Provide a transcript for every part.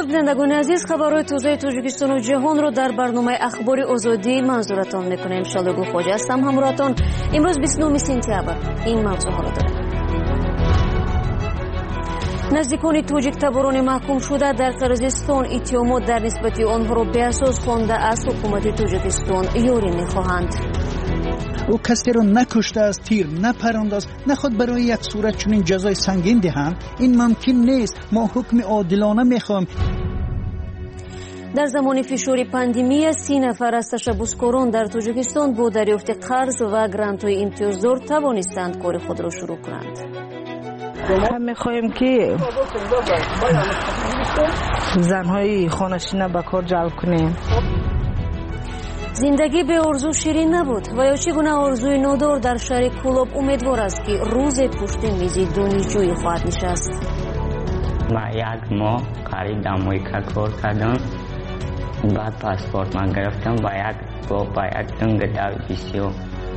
سلام بینندگان عزیز، خبرهای تازه تاجیکستان و جهان رو در برنامه اخبار آزادی منظورتان میکنیم. شالگو خواجه هستم همراهتان. امروز 29 سپتامبر این موضوع ها را داریم. نزدیکان تاجیک تباران محکوم شده در قرقیزستان اتهامات در نسبت آنها را به اساس خوانده از حکومت تاجیکستان یاری میخواهند. او کسی را نکشته است، تیر نپرانده است، نخواد برای یک صورت چنین جزای سنگین دهند. این ممکن نیست. ما حکم عادلانه میخوایم. در زمان فشار پاندمی 30 نفر از تشبثکاران در تاجیکستان با دریافت قرض و گرانت‌های امتیازدار توانستند کار خود را شروع کنند. ما میخواهیم که زنهای خانه‌نشین به کار جلب کنیم. زندگی به آرزو شیرین نبود و یا چگونه آرزوی نادار در شهر کولاب امیدوار است که روز پشت میز دانشجویی خواهد نشست. ما یک ماه قریب در امریکا کار کردم، بعد پاسپورت من گرفتم و یک تنگ بسیار.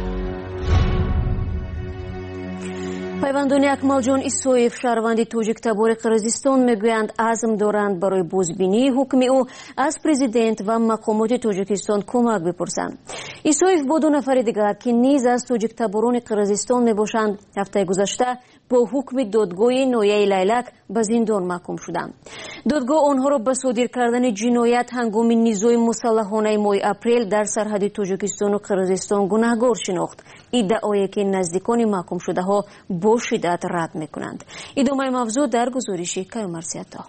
پیوندان اکمالجان ایسایف شهروند تاجیک تبار قرقیزستان میگویند عزم دارند برای بازبینی حکم او از پرزیدنت و مقامات تاجیکستان کمک بپرسند. ایسایف با 2 نفر دیگر که نیز از تاجیک تباران قرقیزستان میباشند هفته گذشته با حکم دادگاه ناحیه لیلک به زندان محکوم شدند. دادگاه آنها را به صادر کردن جنایت هنگام نیزوی مسلحانه ماه اپریل در سرحد تاجیکستان و قرقیزستان گناهکار شناخت. ادعایی که نزدیکان محکوم شده ها با شدت رد میکنند. ادامه موضوع در گزارش کیومرث عطا.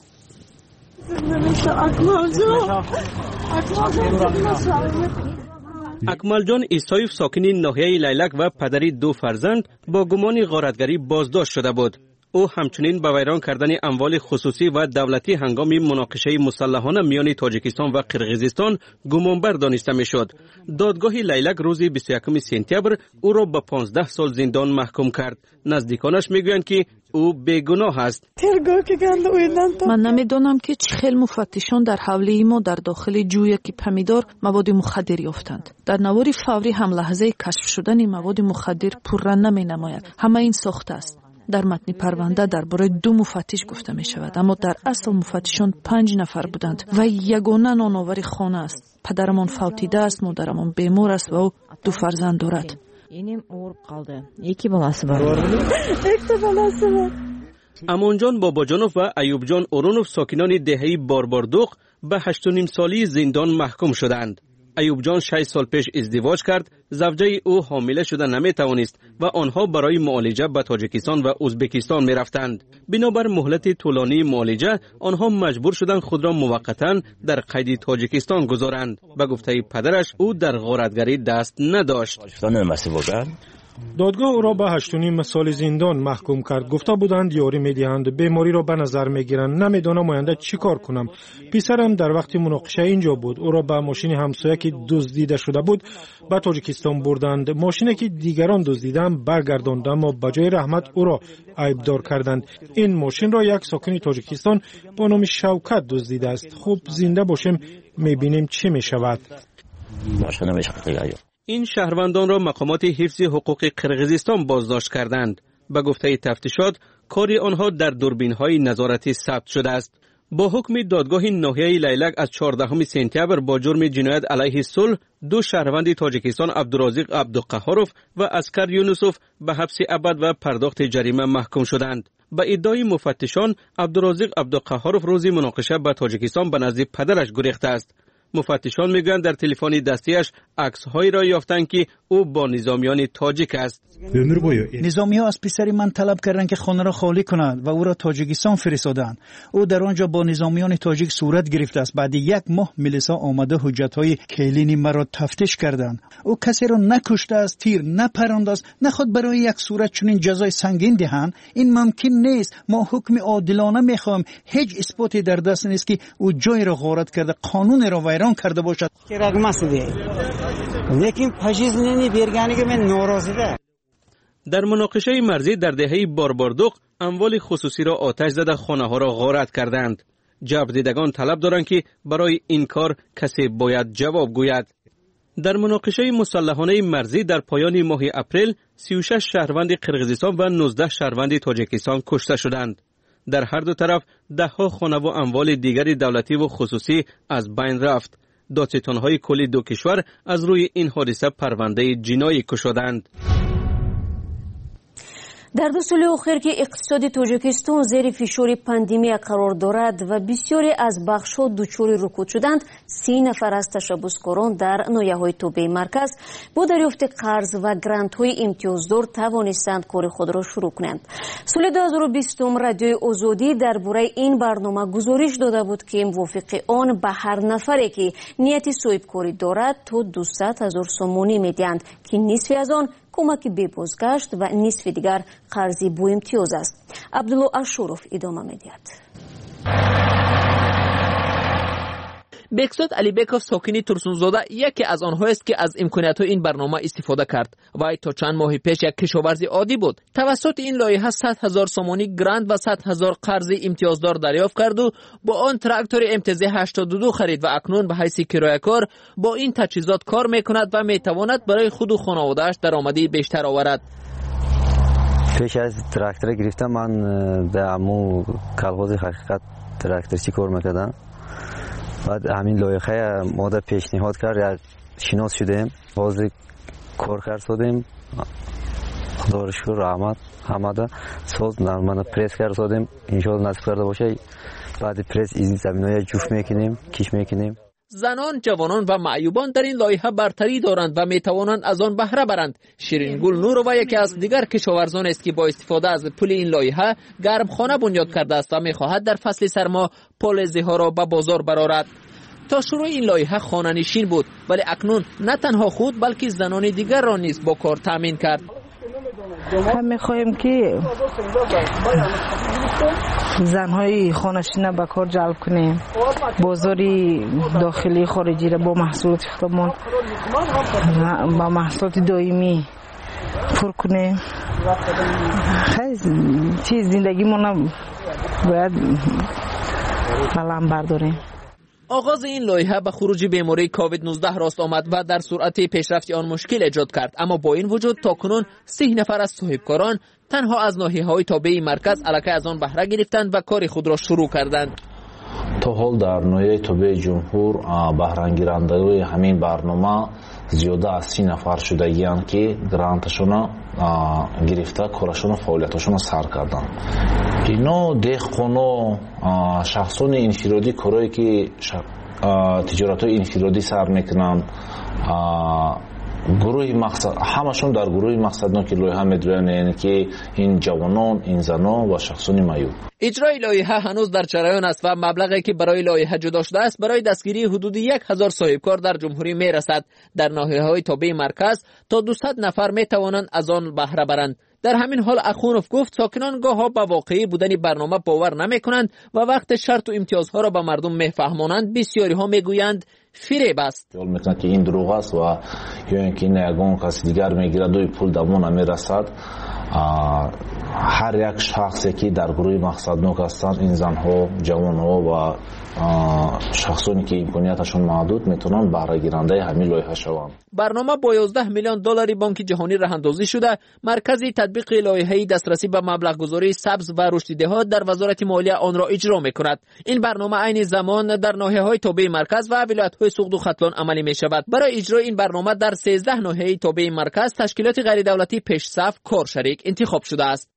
اکمالجان ایسایف ساکن ناحیه لیلک و پدری 2 فرزند با گمان غارتگری بازداشت شده بود. او همچنین به ویران کردن اموال خصوصی و دولتی هنگام مناقشه مسلحانه میان تاجیکستان و قرقیزستان گمانبر دانسته میشد. دادگاه لیلک روز 21 سپتامبر او را به 15 سال زندان محکوم کرد. نزدیکانش میگویند که او بیگناه است. من نمیدانم که چه خیلی مفتشان در حوله ما در داخل جویک پمیدار مواد مخدر یافتند. در نوار فوری هم لحظه کشف شدن مواد مخدر پررنگ نمی نماید. همه این ساخته است. در متن پرونده درباره 2 مفتش گفته می شود، اما در اصل مفتشان 5 نفر بودند و یگانه نانآور خانه است. پدرمان فوتیده است، مادرمان بیمار است و او 2 فرزند دارد. اینم اور قالده. یکی بالası var. امانجان باباجانوف و ایوبجان اورونوف ساکنان دهه بارباردوق به 8.5 سالی زندان محکوم شدند. ایوبجان 6 سال پیش ازدواج کرد، زوجه او حامله شده نمیتوانست و آنها برای معالجه به تاجیکستان و ازبکستان میرفتند. بنابر مهلت طولانی معالجه آنها مجبور شدند خود را موقتا در قید تاجیکستان گذارند. به گفته پدرش او در غارتگری دست نداشت. دادگاه او را به 8.5 سال زندان محکوم کرد. گفته بودند یاری میدهند، بیماری را به نظر میگیرند. نمیدانم آینده چی کار کنم. پسرم در وقت مناقشه اینجا بود. او را به ماشین همسایه که دزدیده شده بود به تاجیکستان بردند. ماشینی که دیگران دزدیدند برگرداند، اما به جای رحمت او را عیبدار کردند. این ماشین را یک ساکن تاجیکستان با نام شوکت دزدیده است. خوب زنده باشیم میبینیم چی میشود. این شهروندان را مقامات حفظ حقوق قرقیزستان بازداشت کردند. به گفته تفتیشات کار آنها در دوربین‌های نظارتی ثبت شده است. با حکم دادگاه ناحیه لیلک از 14 سپتامبر با جرم جنایت علیه صلح 2 شهروند تاجیکستان عبدالرازق عبدالقهارov و اسکر یونسوف به حبس ابد و پرداخت جریمه محکوم شدند. به ادعای مفتشان عبدالرازق عبدالقهارov روز مناقشه به تاجیکستان به نزد پدرش گریخته است. مفتشان میگویند در تلفن دستیش عکس‌هایی را یافتند که او با نظامیان تاجیک است. نظامی‌ها از پسر من طلب کردند که خانه را خالی کند و او را تاجیکستان فرستادند. او در آنجا با نظامیان تاجیک صورت گرفته است. بعد 1 ماه ملیسا آمده حجت‌های کلینی مرا تفتیش کردند. او کسی را نکشته است، تیر نپرانده است، نخواد برای یک صورت چنین جزای سنگین دهند. این ممکن نیست. ما حکم عادلانه می‌خواهیم. هیچ اثباتی در دست نیست که او جای را غارت کرده، قانون را ویران کرده باشد. در مناقشه مرزی در دهه بارباردوق اموال خصوصی را آتش زده خانه‌ها را غارت کردند. جبردیدگان طلب دارند که برای این کار کسی باید جواب گوید. در مناقشه مسلحانه مرزی در پایان ماه اپریل 36 شهروند قرقیزستان و 19 شهروند تاجیکستان کشته شدند. در هر دو طرف ده‌ها خانه و اموال دیگر دولتی و خصوصی از بین رفت. دادستان‌های کل دو کشور از روی این حادثه پرونده جنایی گشودند. در 2 سال اخیر که اقتصاد تاجیکستان زیر فشار پاندمی قرار دارد و بسیاری از بخش‌ها دچار رکود شدند، 30 نفر از تشبثکاران در ناحیه‌های توبه مرکز با دریافت قرض و گرانت‌های امتیازدار توانستند کار خود را شروع کنند. سال 2020 رادیوی آزادی درباره این برنامه گزارش داده بود که موافق آن به هر نفری که نیت صاحبکاری دارد تا 200,000 سومانی می‌دهند که نصف از آن کمک به بازگشت و نصف دیگر قرضی با امتیاز است. عبدالله اشورف ادامه می‌دهد. بهزاد علیبکوف ساکنی ترسونزاده یکی از آنهاست که از امکانیت‌های این برنامه استفاده کرد. وی تا چند ماه پیش یک کشاورز عادی بود. توسط این لایحه 100,000 سومانی گرانت و 100,000 قرض امتیازدار دریافت کرد و با آن تراکتور MTZ 82 خرید و اکنون به حیث کرایه‌کار با این تجهیزات کار می‌کند و می‌تواند برای خود و خانواده‌اش درآمدی بیشتر آورد. پیش از تراکتور گرفتم من در امو کلغوز حقیقت تراکتورچی کار می‌کردم. بعد همین لایحه ما در پیشنهاد کرد یک شناس شدیم، باز کار کرد شدیم، خدا را شکر رحمت همه ساز من پرس کرد شدیم، انشاءالله نصیب کرده باشه بعد پرس این زمینای جوف میکنیم، کش میکنیم. زنان، جوانان و معیوبان در این لایحه برتری دارند و میتوانند از آن بهره برند. شیرینگل نورова یکی از دیگر کشاورزان است که با استفاده از پول این لایحه گرمخانه بنیاد کرده است و میخواهد در فصل سرما پالزی ها را به بازار برآورد. تا شروع این لایحه خانه نشین بود، ولی اکنون نه تنها خود بلکه زنان دیگر را نیز با کار تامین کرد. هم میخواهیم که زنهای خانه‌نشین به کار جلب کنیم، بازاری داخلی خارجی را با محصولات خودمان با محصولات دائمی پر کنیم. خیلی چیز زندگی ما باید قلم برداریم. آغاز این لایحه به خروج بیماری کووید 19 راست آمد و در سرعت پیشرفت آن مشکل ایجاد کرد، اما با این وجود تاکنون 30 نفر از صاحبکاران تنها از ناحیه‌های تابع مرکز علاقه از آن بهره گرفتند و کار خود را شروع کردند. تا حال در ناحیه تابع جمهور بهره گیرندگان همین برنامه زیاده از 30 نفر شدگی‌اند که گرانتشون گرفته کارشون و فعالیتشون سر کردن. اینا دهقانا شخصان انفرادی کارهایی که تجارت‌های انفرادی سر میکنن، گروه مقصد همشون در گروه مقصدناک لایحه میدونن، یعنی که این جوانان، این زنان و شخصان معیوب. اجرای لایحه هنوز در جریان است و مبلغی که برای لایحه جدا شده است برای دستگیری حدود 1,000 صاحبکار در جمهوری میرسد. در ناحیه‌های تابع مرکز تا 200 نفر میتوانند از آن بهره برند. در همین حال اخونوف گفت ساکنان گاه‌ها به واقعی بودن برنامه باور نمی‌کنند و وقت شرط و امتیازها را به مردم میفهمانند بسیاری ها میگویند فریب است. خیال میکنند که این دروغ است و یا اینکه این یگان کسی دیگر میگیرد و پول دمون نمیرسد. هر یک شخصی که در گروه مقصدناک هستند، این زنها، جوانها و شخصانی که امکانیتشون محدود میتونن بهره گیرنده همین لایحه شوند. برنامه با 11 میلیون دلار بانک جهانی راهاندازی شده. مرکز تطبیق لایحه دسترسی به مبلغ گذاری سبز و رشد دهات در وزارت مالیه آن را اجرا میکند. این برنامه عین زمان در ناحیه‌های تابع مرکز و ولایت‌های سوخت و ختلان عملی میشود. برای اجرای این برنامه در 13 ناحیه تابع مرکز تشکیلات غیر دولتی پیش صف کار شریک انتخاب شده است.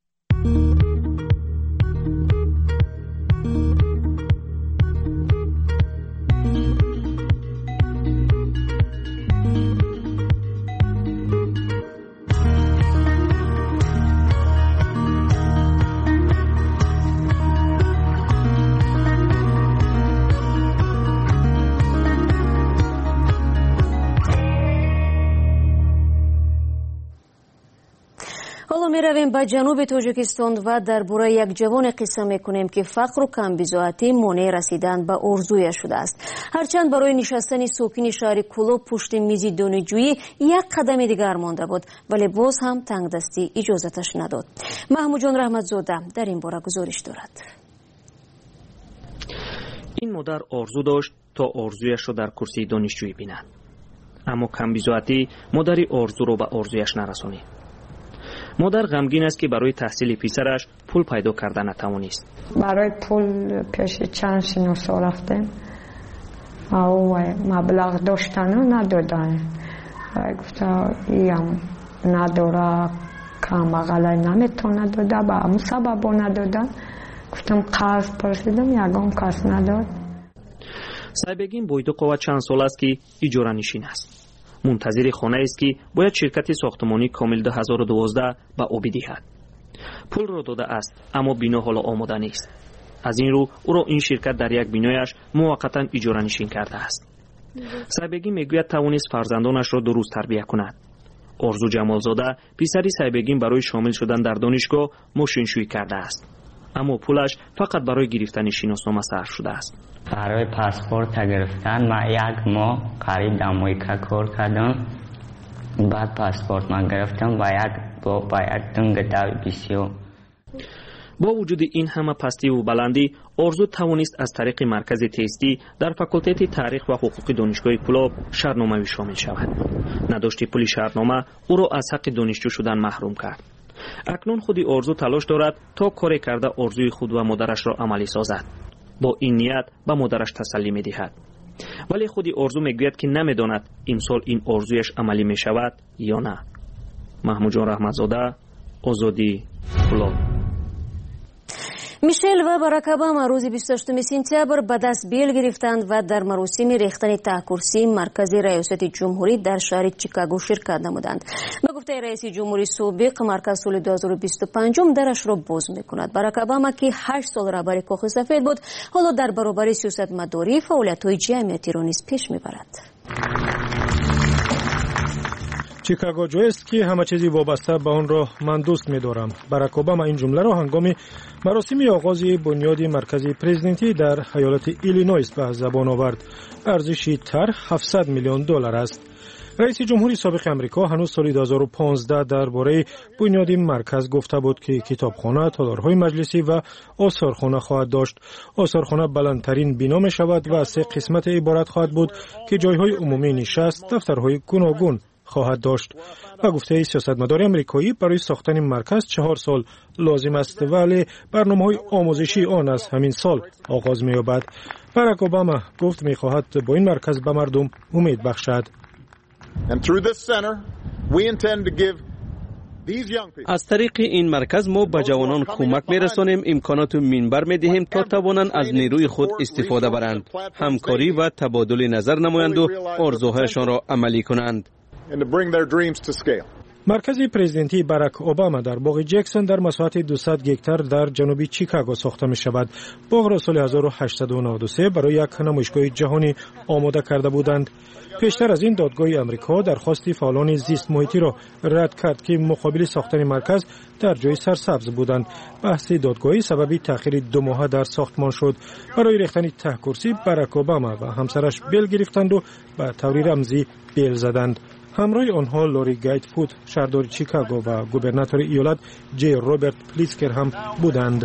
حالا می رویم به جنوب تاجیکستان و درباره یک جوان قصه می کنیم که فقر و کمبیزاعتی مانع رسیدن به آرزویش شده است. هرچند برای نشستن ساکن شهر کلو پشت میز دانشجویی یک قدم دیگر مانده بود، ولی باز هم تنگ دستی اجازتش نداد. محمود جان رحمتزاده در این باره گزارش دارد. این مادر آرزو داشت تا آرزویش را در کرسی دانشجویی بیند، اما کمبیزاعتی مادری آرزو را به آرزویش نرسانید. مادر غمگین است که برای تحصیل پسرش پول پیدا کرده نتوانست. برای پول پیش چند شناسا رفتیم او مبلغ داشتن و ندادن. گفتا ایم نداره کم اقلا نمیتونه داده با همون سبب ندادن. گفتم قرض پرسیدم یکم کس نداد. سایبگین بویدقова چند سال است که اجاره نشین است. منتظر خانه است که باید شرکت ساختمانی کامل 2012 به او بدهد. پول را داده است اما بنا حالا آماده نیست. از این رو او را این شرکت در یک بینایش موقتا اجاره نشین کرده است. سایبگین میگوید توانست فرزندانش را درست تربیت کند. آرزو جمالزاده پسری سایبگین برای شامل شدن در دانشگاه ماشینشویی کرده است. اما پولش فقط برای گرفتن شناسنامه صرف شده است. برای پاسپورت گرفتن ما یک ماه قریب در امریکا کار کردم. بعد پاسپورت من گرفتم و یک دنگ در بسیار. با وجود این همه پستی و بلندی، آرزو توانست از طریق مرکز تستی در فاکولته تاریخ و حقوق دانشگاه کلاب شهرنامه‌ای شامل شود. نداشت پول شهرنامه او را از حق دانشجو شدن محروم کرد. اکنون خودی آرزو تلاش دارد تا کاری کرده آرزوی خود و مادرش را عملی سازد. با این نیت به مادرش تسلی می دهد. ولی خودی آرزو میگوید که نمیداند امسال این آرزویش عملی می شود یا نه. محمود جان رحمتزاده، آزادی، کلاب. میشل و باراک اوباما روز 28 سپتامبر به دست بیل گرفتند و در مراسم ریختن ته کرسی مرکز ریاست جمهوری در شهر چیکاگو شرکت نمودند. به گفته رئیس جمهوری سابق مرکز سال 2025 درش را باز میکند. باراک اوباما که 8 سال رهبر کاخ سفید بود، حالا در برابر سیاستمداری فعالیت‌های جمعیتی را نیز پیش میبرد. چیکاگو جایی است که همه چیزی وابسته به آن را من دوست می‌دارم. باراک اوباما این جمله را هنگام مراسم آغاز بنیاد مرکز پرزیدنتی در ایالت ایلینویس به زبان آورد. ارزش طرح $700 میلیون است. رئیس جمهوری سابق آمریکا هنوز سال 2015 درباره بنیاد مرکز گفته بود که کتابخانه، تالارهای مجلسی و آثارخانه خواهد داشت. آثارخانه بلندترین بنا می شود و از 3 قسمت عبارت خواهد بود که جایهای عمومی نشست، دفترهای گوناگون خواهد داشت. و گفته سیاستمدار آمریکایی برای ساختن مرکز 4 سال لازم است، ولی برنامه‌های آموزشی آن از همین سال آغاز می‌یابد. باراک اوباما گفت می‌خواهد با این مرکز به مردم امید بخشد. از طریق این مرکز ما به جوانان کمک می‌رسانیم، امکانات و منبر می‌دهیم تا توانند از نیروی خود استفاده برند، همکاری و تبادل نظر نمایند و آرزوهایشان را عملی کنند. مرکز پرزیدنتی باراک اوباما در باغ جکسون در مساحت 200 گکتار در جنوبی چیکاگو ساخته می شود. باغ را سال 1893 برای یک نمایشگاه جهانی آماده کرده بودند. پیشتر از این دادگاه آمریکا درخواست فعالان زیست محیطی را رد کرد که مقابل ساختن مرکز در جای سرسبز بودند. بحث دادگاهی سبب تأخیر 2 ماه در ساختمان شد. برای ریختن ته کرسی باراک اوباما و همسرش بیل گرفتند و به طور رمزی بیل زدند. همراه آنها لوری گیتفود شهردار چیکاگو و گوبرناتور ایالت جی روبرت پلیتسکر هم بودند.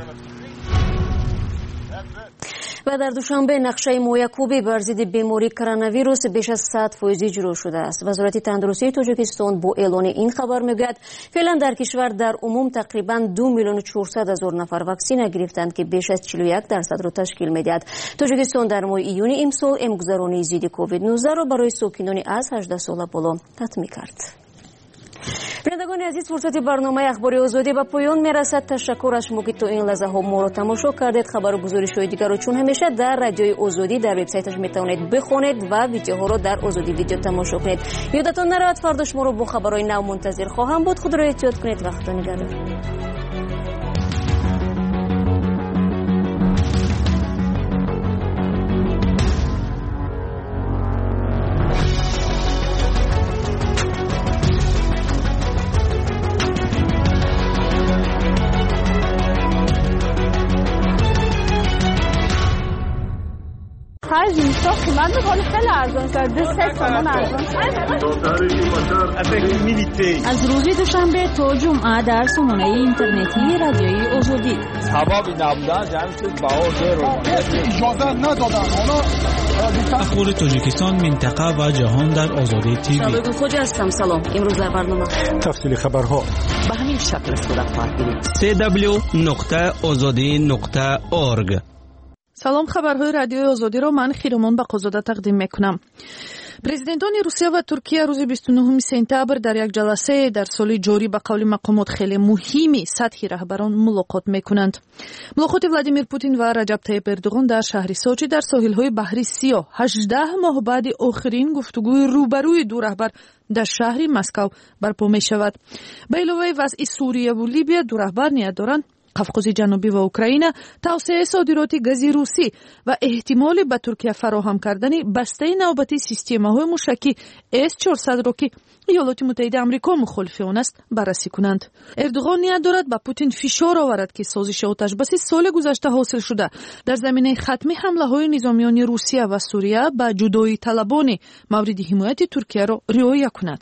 و در دوشنبه نقشه مویکوبی بر ضد بیماری کرونا ویروس بیش از 100% اجرا شده است. وزارت تندرستی تاجیکستان با اعلان این خبر میگوید فعلا در کشور در عموم تقریبا 2,400,000 نفر واکسن گرفتند که بیش از 41% را تشکیل میدهد. تاجیکستان در ماه ایون امسال امگذرانی ضد کووید 19 را برای ساکنان از 18 ساله بالا تطمیع کرد. بینندگان عزیز، فرصت برنامه اخباری آزادی به پایان میرسد. تشکر از شما که تا این لحظه ها ما را تماشا کردید. خبر و گزارش‌های دیگر را چون همیشه در رادیوی آزادی در وبسایتش میتوانید بخوانید و ویدیوها را در آزادی ویدیو تماشا کنید. یادتان نرود فردا شما را با خبرهای نو منتظر خواهم بود. خود را احتیاط کنید. وقت نگهدار. 5 ساخت من ولی خیلی ارزان شد 2 تومان ارزان از روز دوشنبه تا جمعه در سامانه اینترنتی رادیوی آزادی سببی نبودن جمعیت بهار اجازه ندادن اخبار تاجیکستان منطقه و جهان در آزادی تیوی. شبکه خوجا هستم. سلام. امروز در برنامه تفصیل خبرها به همین شکل صورت خواهد گرفت. www.azadi.org. سلام، خبرهای رادیوی آزادی را من خیرمان بقازاده تقدیم میکنم. президентони русия ва туркия рӯзи 29 сентябр дар як ҷаласае дар соли ҷорӣ ба қавли мақомот хеле муҳими сатҳи раҳбарон мулоқот мекунанд. мулоқоти Владимир Путин ва Раҷаб Таyyip Эрдуғон дар шаҳри Сочи дар соҳилҳои баҳри Сиёҳ 18 моҳ баъди охирин гуфтугӯи рӯбарӯи ду раҳбар дар шаҳри Москав барпо мешавад. ба иловаи вазъи Сурияву Либия ду раҳбар ният доранд قفقاز جنوبی و اوکراین توسعه صادرات گاز روسی و احتمال به ترکیه فراهم کردن بسته نوبتی سیستم‌های موشکی S-400 را که ایالات متحده آمریکا مخالف آن است بررسی کنند. اردوغان نیت دارد به پوتین فشار آورد که سازش آتش‌بسی سال گذشته حاصل شده در زمینه ختم حمله‌های نظامیان روسیه و سوریه به جدایی طلبان مورد حمایت ترکیه را رعایت کند.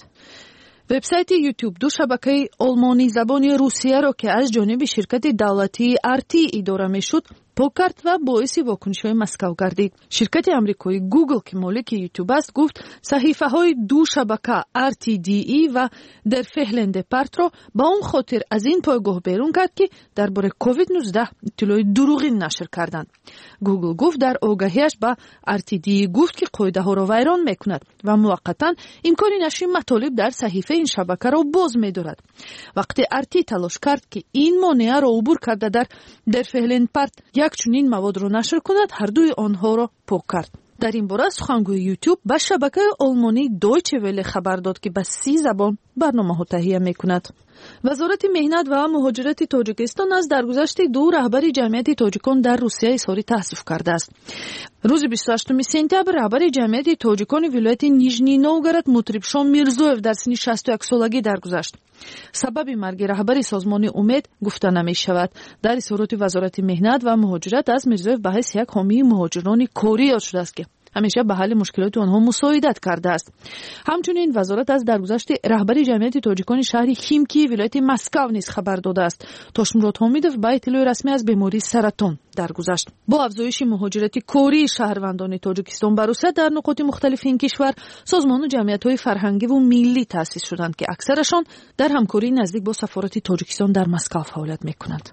وبسایت یوتیوب دو شبکه آلمانی زبانی روسیه را که از جانب شرکت دولتی RT اداره میشد پاک کرد و باعث واکنش‌های مسکو گردید. شرکت آمریکایی گوگل که مالک یوتیوب است گفت صحیفه‌های دو شبکه RTDE و در فهلند پارت را با اون خاطر از این پایگاه بیرون کرد که درباره کووید 19 اطلاعات دروغی نشر کردند. گوگل گفت در آگاهیش با RTDE گفت که قاعده‌ها را ویران میکند و موقتا امکان نشر مطالب در صحیفه این شبکه را باز می‌دارد. وقتی RT تلاش کرد که این مانع را عبور کرده در فهلند پارت یک چنین مواد را نشر کند، هر دوی آنها را پاک کرد. در این باره سخنگوی یوتیوب به شبکه آلمانی دویچه وله خبر داد که به 30 زبان برنامه‌ها تهیه می‌کند. وزارت مهنت و مهاجرت تاجیکستان از درگذشت دو رهبر جمعیت تاجیکان در روسیه اظهار تأسف کرده است. روز 28 سپتامبر رهبر جمعیت تاجیکان ولایت نیژنی نوگراد مطربشان میرزویف در سن 61 سالگی درگذشت. سبب مرگ رهبر سازمان امید گفته نمی شود. در اظهارات وزارت مهنت و مهاجرت از میرزویف به حیث یک حامی مهاجران کاری یاد شده است که همیشه به حل مشکلات آنها مساعدت کرده است. همچنین وزارت از درگذشت رهبر جمعیت تاجیکان شهر خیمکی ولایت مسکو نیز خبر داده است. تاشموراد حمیدوف با اطلاع رسمی از بیماری سرطان درگذشت. با افزایش مهاجرت کاری شهروندان تاجیکستان به روسیه در نقاط مختلف این کشور سازمان جمعیت‌های فرهنگی و ملی تأسیس شدند که اکثرشان در همکاری نزدیک با سفارت تاجیکستان در مسکو فعالیت می‌کنند.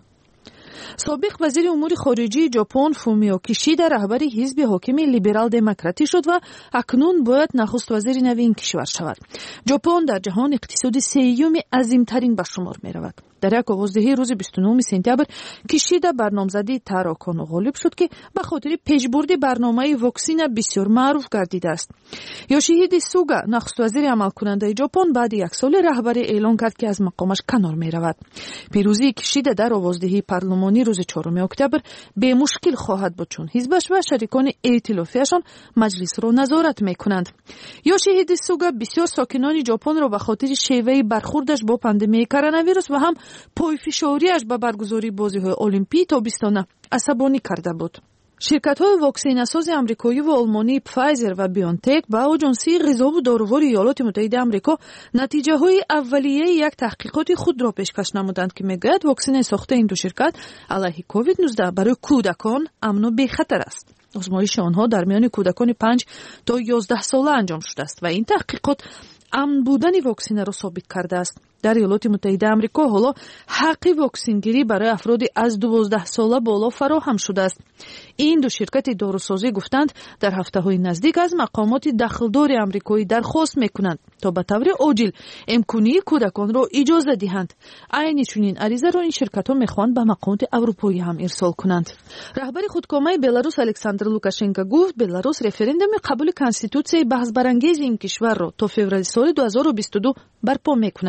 سابق وزیر امور خارجه ژاپن فومیو کیشیدا رهبر حزب حاکم لیبرال دموکراتی شد و اکنون باید نخست وزیر نو این کشور شود. ژاپن در جهان اقتصاد سوم عظیم‌ترین به شمار می‌رود. در یک آوازدهی روز 29 سپتامبر کیشیدا بر نامزدی تاراکانو غالب شد که به خاطر پیشبرد برنامه واکسن بسیار معروف گردیده است. یوشیهیده سوگا نخست وزیر عملکننده ژاپن بعد یک سال رهبری اعلام کرد که از مقامش کنار می‌رود. پیروزی کیشیدا در آوازدهی پارلمانی روز 4 اکتبر به مشکل خواهد بود چون حزبش و شریکان ائتلافیشان مجلس را نظارت می‌کنند. یوشیهیده سوگا بسیار ساکنان ژاپن را به خاطر شیوه برخوردش با پاندمی کرونا ویروس و هم پایفشاریش به برگزاری بازی‌های المپیک تابستانه عصبانی کرده بود. شرکت‌های واکسین‌ساز آمریکایی و آلمانی پفایزر و بیونتک با آژانسی غذا و داروهای ایالات متحده آمریکا نتیجه‌های اولیه یک تحقیقات خود را پیشکش نمودند که می‌گوید واکسن ساخته این دو شرکت علیه کووید 19 برای کودکان امن و بی‌خطر است. آزمایش آنها در میان کودکان 5 تا 11 ساله انجام شده است و این تحقیقات امن بودن واکسن را ثابت کرده است. در ایالات متحده آمریکا حالا حق واکسنگیری برای افراد از 12 ساله بالا فراهم شده است. این دو شرکت داروسازی گفتند در هفته‌های نزدیک از مقامات دخلدار آمریکایی درخواست می‌کنند تا به طور عاجل امکانی کودکان را اجازه دهند. عین چنین عریضه را این شرکت‌ها می‌خواهند به مقامات اروپایی هم ارسال کنند. رهبر خودکامه بلاروس الکساندر لوکاشنکو گفت بلاروس رفراندوم قبول کنستیتوسیای بحث برانگیز این کشور را تا فوریه سال 2022 برپا می‌کند.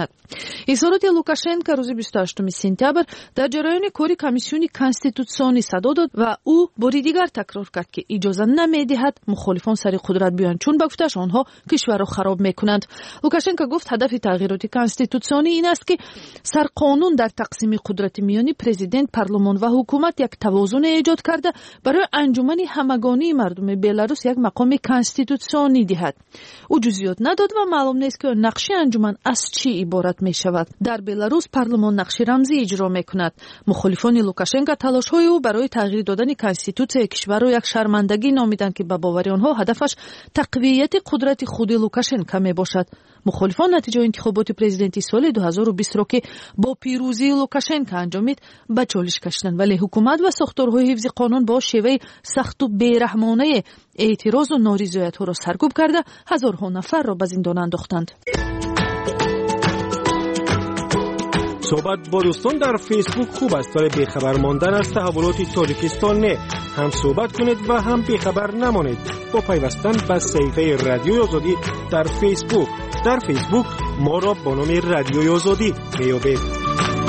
اظهارات لوکاشنکو روز 28 سپتامبر در جریان کاری کمیسیون کنستیتوسیونی صدا داد و او باری دیگر تکرار کرد که اجازه نمیدهد مخالفان سر قدرت بیان، چون به گفتش آنها کشور را خراب میکنند. لوکاشنکو گفت هدف تغییرات کنستیتوسیونی این است که سرقانون در تقسیم قدرت میانی پرزیدنت، پارلمان و حکومت یک توازن ایجاد کرده برای انجمن همگانی مردم بلاروس یک مقام کنستیتوسیونی دهد. او جزئیات نداد و معلوم نیست که نقش انجمن از چی عبارت می شود. در بلاروس پارلمان نقش رمزی اجرا می کند. مخالفان لوکاشنکو تلاش‌های او برای تغییر دادن کنستیتوسیون کشور را یک شرمندگی نامیدند که به باور آنها هدفش تقویت قدرت خود لوکاشنکو می باشد. مخالفان نتیجه انتخابات پرزیدنتی سال 2020 را که با پیروزی لوکاشنکو انجامید به چالش کشیدند، ولی حکومت و ساختارهای حفظ قانون با شیوه سخت و بیرحمانه اعتراض و نارضایت‌ها را سرکوب کرده هزارها نفر را به زندان انداختند. صحبت با دوستان در فیسبوک خوب است، ولی بیخبر ماندن از تحولات تاجیکستان نه. هم صحبت کنید و هم بیخبر نمانید با پیوستن به صفحه رادیوی آزادی در فیسبوک. در فیسبوک ما را با نام رادیوی آزادی میابید.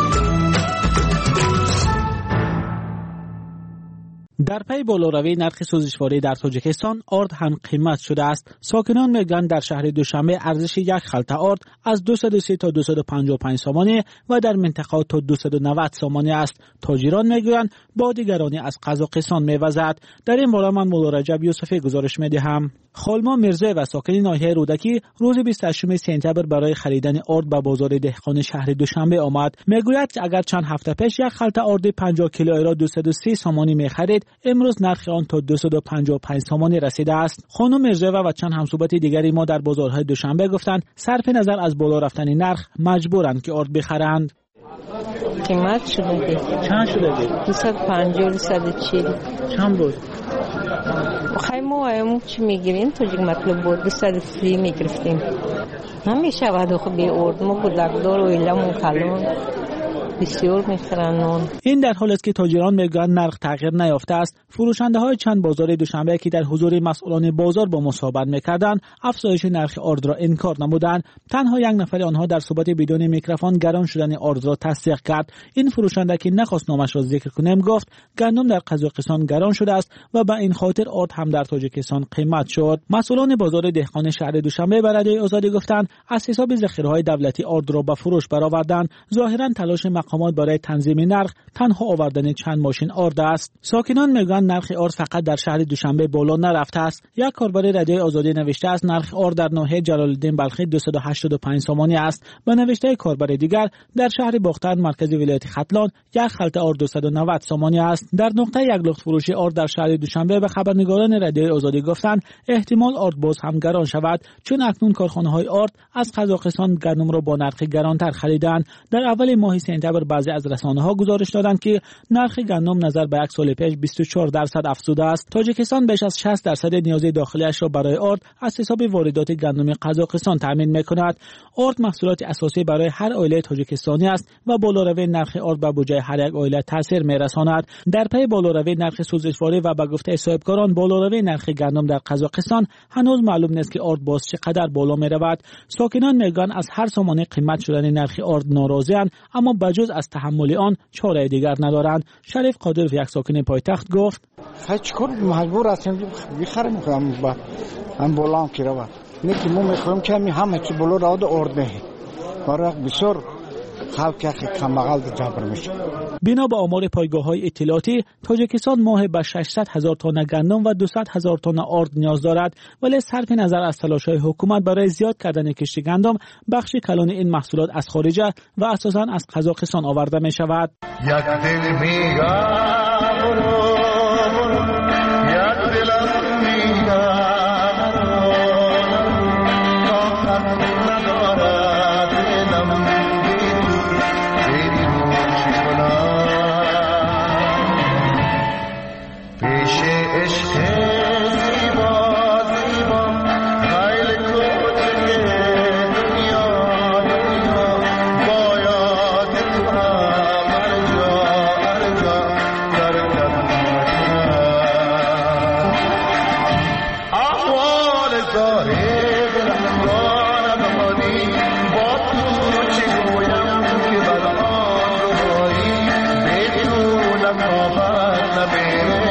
در پی بالاروی نرخ سوزشواری در تاجیکستان آرد هم قیمت شده است. ساکنان میگویند در شهر دوشنبه ارزش یک خلطه آرد از 230 تا 255 سامانه و در منطقه تا 290 سامانه است. تاجران میگویند بادگرانی از قزاقستان میوزد. در این باره من مولا رجب یوسفی گزارش میدهم. خالما میرزا و ساکن ناحیه رودکی روز 28 سپتامبر برای خریدن آرد به بازار دهقان شهر دوشنبه آمد. میگوید که اگر چند هفته پیش یک خلطه آرد 50 کیلویی را 230 سامانی میخرید، امروز نرخ آن تا 255 سامانی رسیده است. خانم میرزا و چند همصحبت دیگری ما در بازارهای دوشنبه گفتند صرف نظر از بالا رفتن نرخ مجبورند که آرد بخرند. قیمت شده. چند شده؟ 250 240. چند بود؟ خیلی ما چی میگیریم تو جگ مطلب بود 230 میگرفتیم. نمیشه و خب به آرد ما بودکدار و ایلمون کلون بسیار میخرن. این در حالی است که تاجران میگویند نرخ تغییر نیافته است. فروشنده های چند بازار دوشنبه که در حضور مسئولان بازار با مصاحبت میکردند افزایش نرخ آرد را انکار نمودند. تنها یک نفر آنها در صحبت بدون میکروفون گران شدن آرد را تصدیق کرد. این فروشنده که نخواست نامش را ذکر کنیم گفت گندم در قزاقستان گران شده است و به این خاطر آرد هم در تاجیکستان قیمت شد. مسئولان بازار دهقان شهر دوشنبه به رادیوی آزادی گفتند از حساب ذخیره‌های دولتی آرد را به فروش برآوردند. ظاهرا تلاش مقامات برای تنظیم نرخ تنها آوردن چند ماشین آرد است. ساکنان میگویند نرخ آرد فقط در شهر دوشنبه بالا نرفته است. یک کاربر رادیوی آزادی نوشته است نرخ آرد در ناحیه جلال‌الدین بلخی 285 سامانی است. به نوشته کاربر دیگر در شهر باختر مرکز ولایت ختلان یک خلطه آرد 290 سامانی است. در نقطه یک لخت فروشی آرد در شهر دوشنبه به خبرنگاران رادیوی آزادی گفتند احتمال آرد باز هم گران شود، چون اکنون کارخانه‌های آرد از قزاقستان گندم را با نرخ گرانتر خریدند. در اول ماه سپتامبر بعضی از رسانه‌ها گزارش دادند که نرخ گندم نظر به یک سال پیش 24% افزوده است. تاجیکستان بیش از 60% نیاز داخلیش را برای آرد از حساب واردات گندم قزاقستان تامین می‌کند. آرد محصولات اساسی برای هر عائله تاجیکستانی است و بالاروی نرخ آرد به بودجه هر یک عائله تاثیر می‌رساند. در پی بالاروی نرخ سوزشواری و به گفته صاحبکاران بالاروی نرخ گندم در قزاقستان هنوز معلوم نیست که آرد باز چقدر بالا می‌رود. ساکنان میگن از هر سامانه قیمت شدن نرخ آرد ناراضی‌اند، اما بجز از تحمل آن چاره دیگر ندارند. شریف قادر یک ساکن پایتخت گفت چیکار مجبور هستیم بخریم هم بالا که رود اینه که ما میخوایم که همه چی بالا رود آرد نهی برای بسیار خلق کم بغل جبر میشه. بنا به آمار پایگاه‌های اطلاعاتی تاجیکستان ماه به 600,000 تن گندم و 200,000 تن آرد نیاز دارد، ولی صرف نظر از تلاش‌های حکومت برای زیاد کردن کشت گندم بخش کلان این محصولات از خارجه و اساساً از قزاقستان آورده می‌شود. یک دل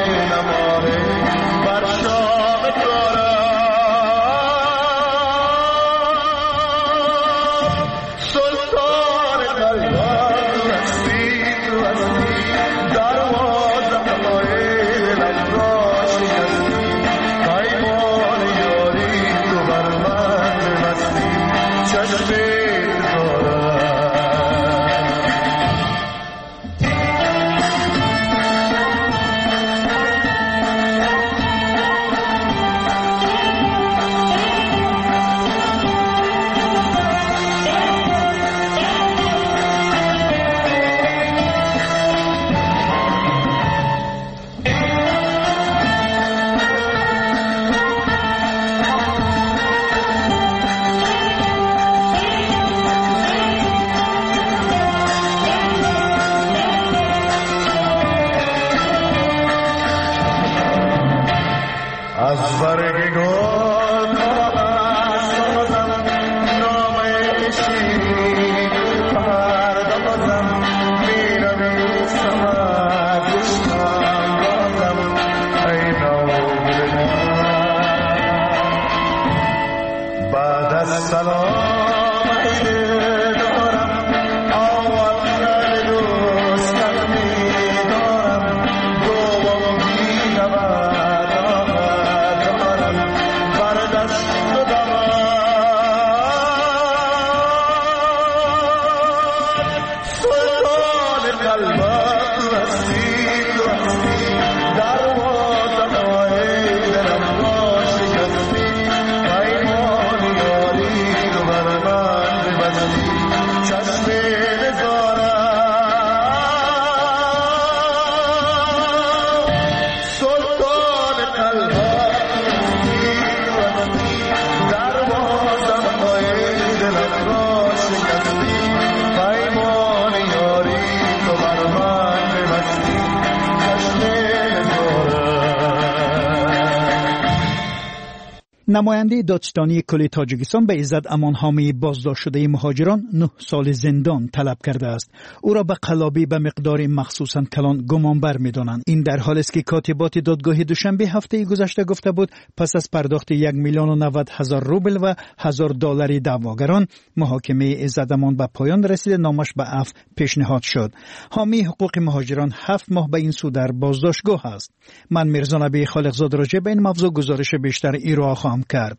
نماینده دادستانی کل تاجیکستان به عزت امان حامی بازداشت شده مهاجران 9 سال زندان طلب کرده است. او را به قلابی به مقدار مخصوصاً کلان گمانبر می‌دانند. این در حالی است که کاتبات دادگاه دوشنبه هفته گذشته گفته بود پس از پرداخت 1,90,000 روبل و $1,000 دعواگران محاکمه عزت امان به پایان رسید، نامش به عفو پیشنهاد شد. حامی حقوق مهاجران 7 ماه به این سو در بازداشتگاه است. من میرزا نبی خالقزاد راجع به این موضوع گزارش بیشتر ارائه خواهم کرد.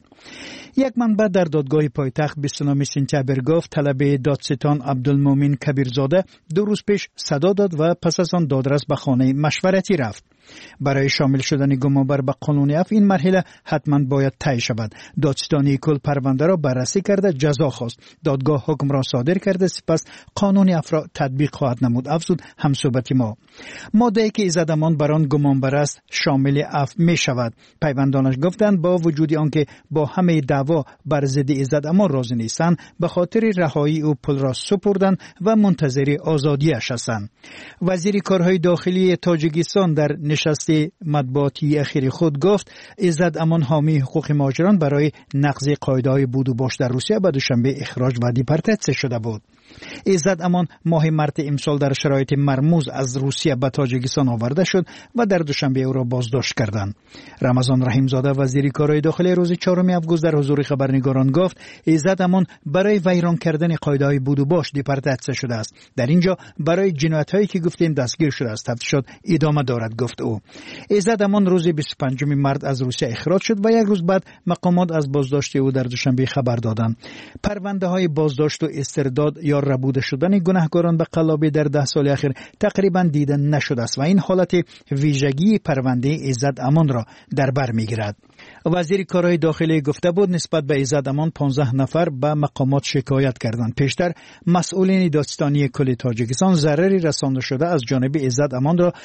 یک منبع در دادگاه پایتخت 29 سپتامبر گفت طلب دادستان عبدالمومن کبیرزاده 2 روز پیش صدا داد و پس از آن دادرس به خانه مشورتی رفت. برای شامل شدن گمانبر به قانون عفو این مرحله حتما باید طی شود. دادستانی کل پرونده را بررسی کرده جزا خواست. دادگاه حکم را صادر کرده، سپس قانون عفو را تطبیق خواهد نمود. افزود همصحبت ما ماده‌ای که عزت امان بر آن گمانبر است شامل عفو می شود. پیوندانش گفتند با وجود آنکه با همه دعوا بر ضد عزت امان راضی نیستند، به خاطر رهایی او پل را سپردند و منتظر آزادیش هستند. وزیر کارهای داخلی تاجیکستان در نشست مطبوعاتی اخیر خود گفت عزت امان حامی حقوق مهاجران برای نقض قاعده‌های بود و باش در روسیه به دوشنبه اخراج و دیپورتاسیون شده بود. عزت امان ماه مارس امسال در شرایط مرموز از روسیه به تاجیکستان آورده شد و در دوشنبه او را بازداشت کردند. رمضان رحیمزاده وزیر کارهای داخلی روز 4 آگوست در حضور خبرنگاران گفت عزت امان برای ویران کردن قاعده‌های بود و باش دیپورتاسیون شده است. در اینجا برای جنایت‌هایی که گفتیم دستگیر شده است. تفتیشات ادامه دارد گفت او. عزت امان روز 25 مارس از روسیه اخراج شد و یک روز بعد مقامات از بازداشت او در دوشنبه خبر دادند. پرونده‌های بازداشت و استرداد یا ربوده شدن گناهکاران به قلابی در 10 سال اخیر تقریبا دیده نشده است و این حالت ویژگی پرونده عزت امان را در بر می‌گیرد. وزیر کارهای داخلی گفته بود نسبت به عزت امان 15 نفر به مقامات شکایت کردند. پیشتر مسئولین دادستانی کل تاجیکستان ضرری رسانده شده از جانب عزت امان را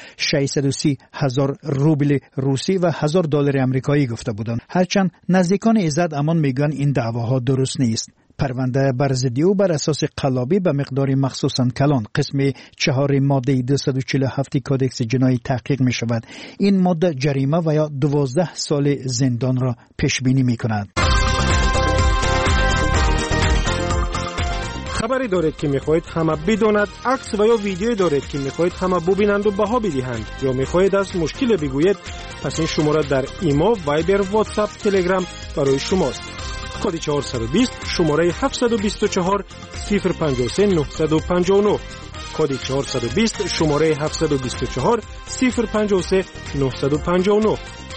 630,000 روبل روسی و $1,000 آمریکایی گفته بودند. هرچند نزدیکان عزت امان میگن این دعواها درست نیست. پرونده بر ضد او بر اساس قلابی به مقدار مخصوصاً کلان قسم 4 ماده 247 کودکس جنایی تحقیق می شود. این ماده جریمه و یا 12 سال زندان را پیش بینی می کند. خبری دارید که میخواهید همه بداند، عکس و یا ویدیویی دارید که میخواهید همه ببینند و بها بدهند، یا میخواهید از مشکل بگویید، پس این شماره در ایما، وایبر، واتساپ، تلگرام برای شماست. کد 420 شماره 724 053 959. کد 420 شماره 724 053 959.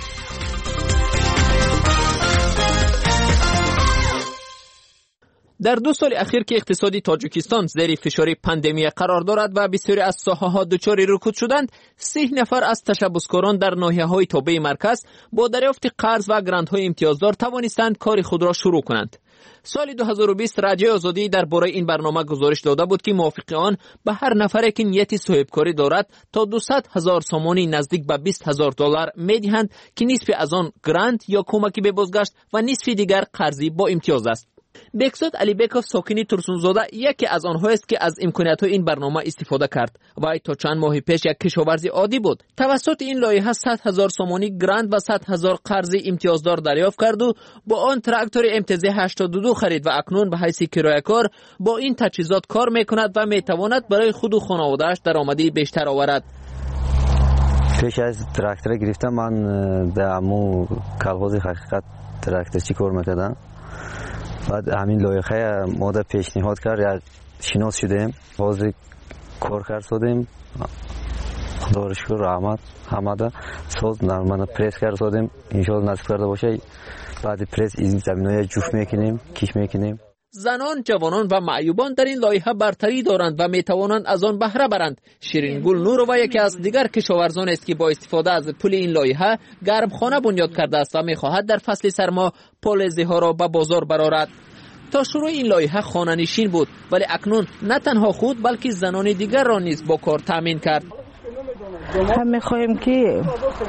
در 2 سال اخیر که اقتصادی تاجیکستان زیر فشار پاندمی قرار دارد و بسیاری از ساحه‌ها دچار رکود شدند، 30 نفر از تشبثکاران در ناحیه‌های تابع مرکز با دریافت قرض و گرانت‌های امتیازدار توانستند کار خود را شروع کنند. سال 2020 رادیو آزادی درباره این برنامه گزارش داده بود که موافق آن به هر نفری که نیت صاحبکاری دارد تا 200,000 سامانی نزدیک به 20,000 دلار می‌دهند که نصف از آن گرانت یا کمکی به بازگشت و نصف دیگر قرضی با امتیاز است. بکزاد علیبکوف ساکنی ترسونزاده یکی از آنها است که از امکانات این برنامه استفاده کرد. وی تا چند ماه پیش یک کشاورزی عادی بود. توسط این لایحه 100,000 سامانی گرانت و 100,000 قرض امتیازدار دریافت کرد و با آن تراکتور MTZ 82 خرید و اکنون به حیث کرایه‌کار با این تجهیزات کار میکند و میتواند برای خود و خانواده‌اش درآمدی بیشتر آورد. پیش از تراکتور گرفتم من در امو کالغوز حقیقت تراکتورچی کار میکردم. بعد همین لایحه ما در پیشنهاد کرد یک شناس شدیم، حاضر کار کرد شدیم، خدا را شکر رحمت همه ساز من پرس کرد شدیم، انشاءالله نصیب کرده باشه بعد پرس این زمینای جوف میکنیم، کیش میکنیم. زنان، جوانان و معیوبان در این لایحه برتری دارند و میتوانند از آن بهره برند. شیرین گل نورова یکی از دیگر کشاورزان است که با استفاده از پول این لایحه گرمخانه بنیاد کرده است و میخواهد در فصل سرما پالزی ها را به بازار برآورد. تا شروع این لایحه خانه نشین بود، ولی اکنون نه تنها خود بلکه زنان دیگر را نیز با کار تامین کرد. هم میخواهیم که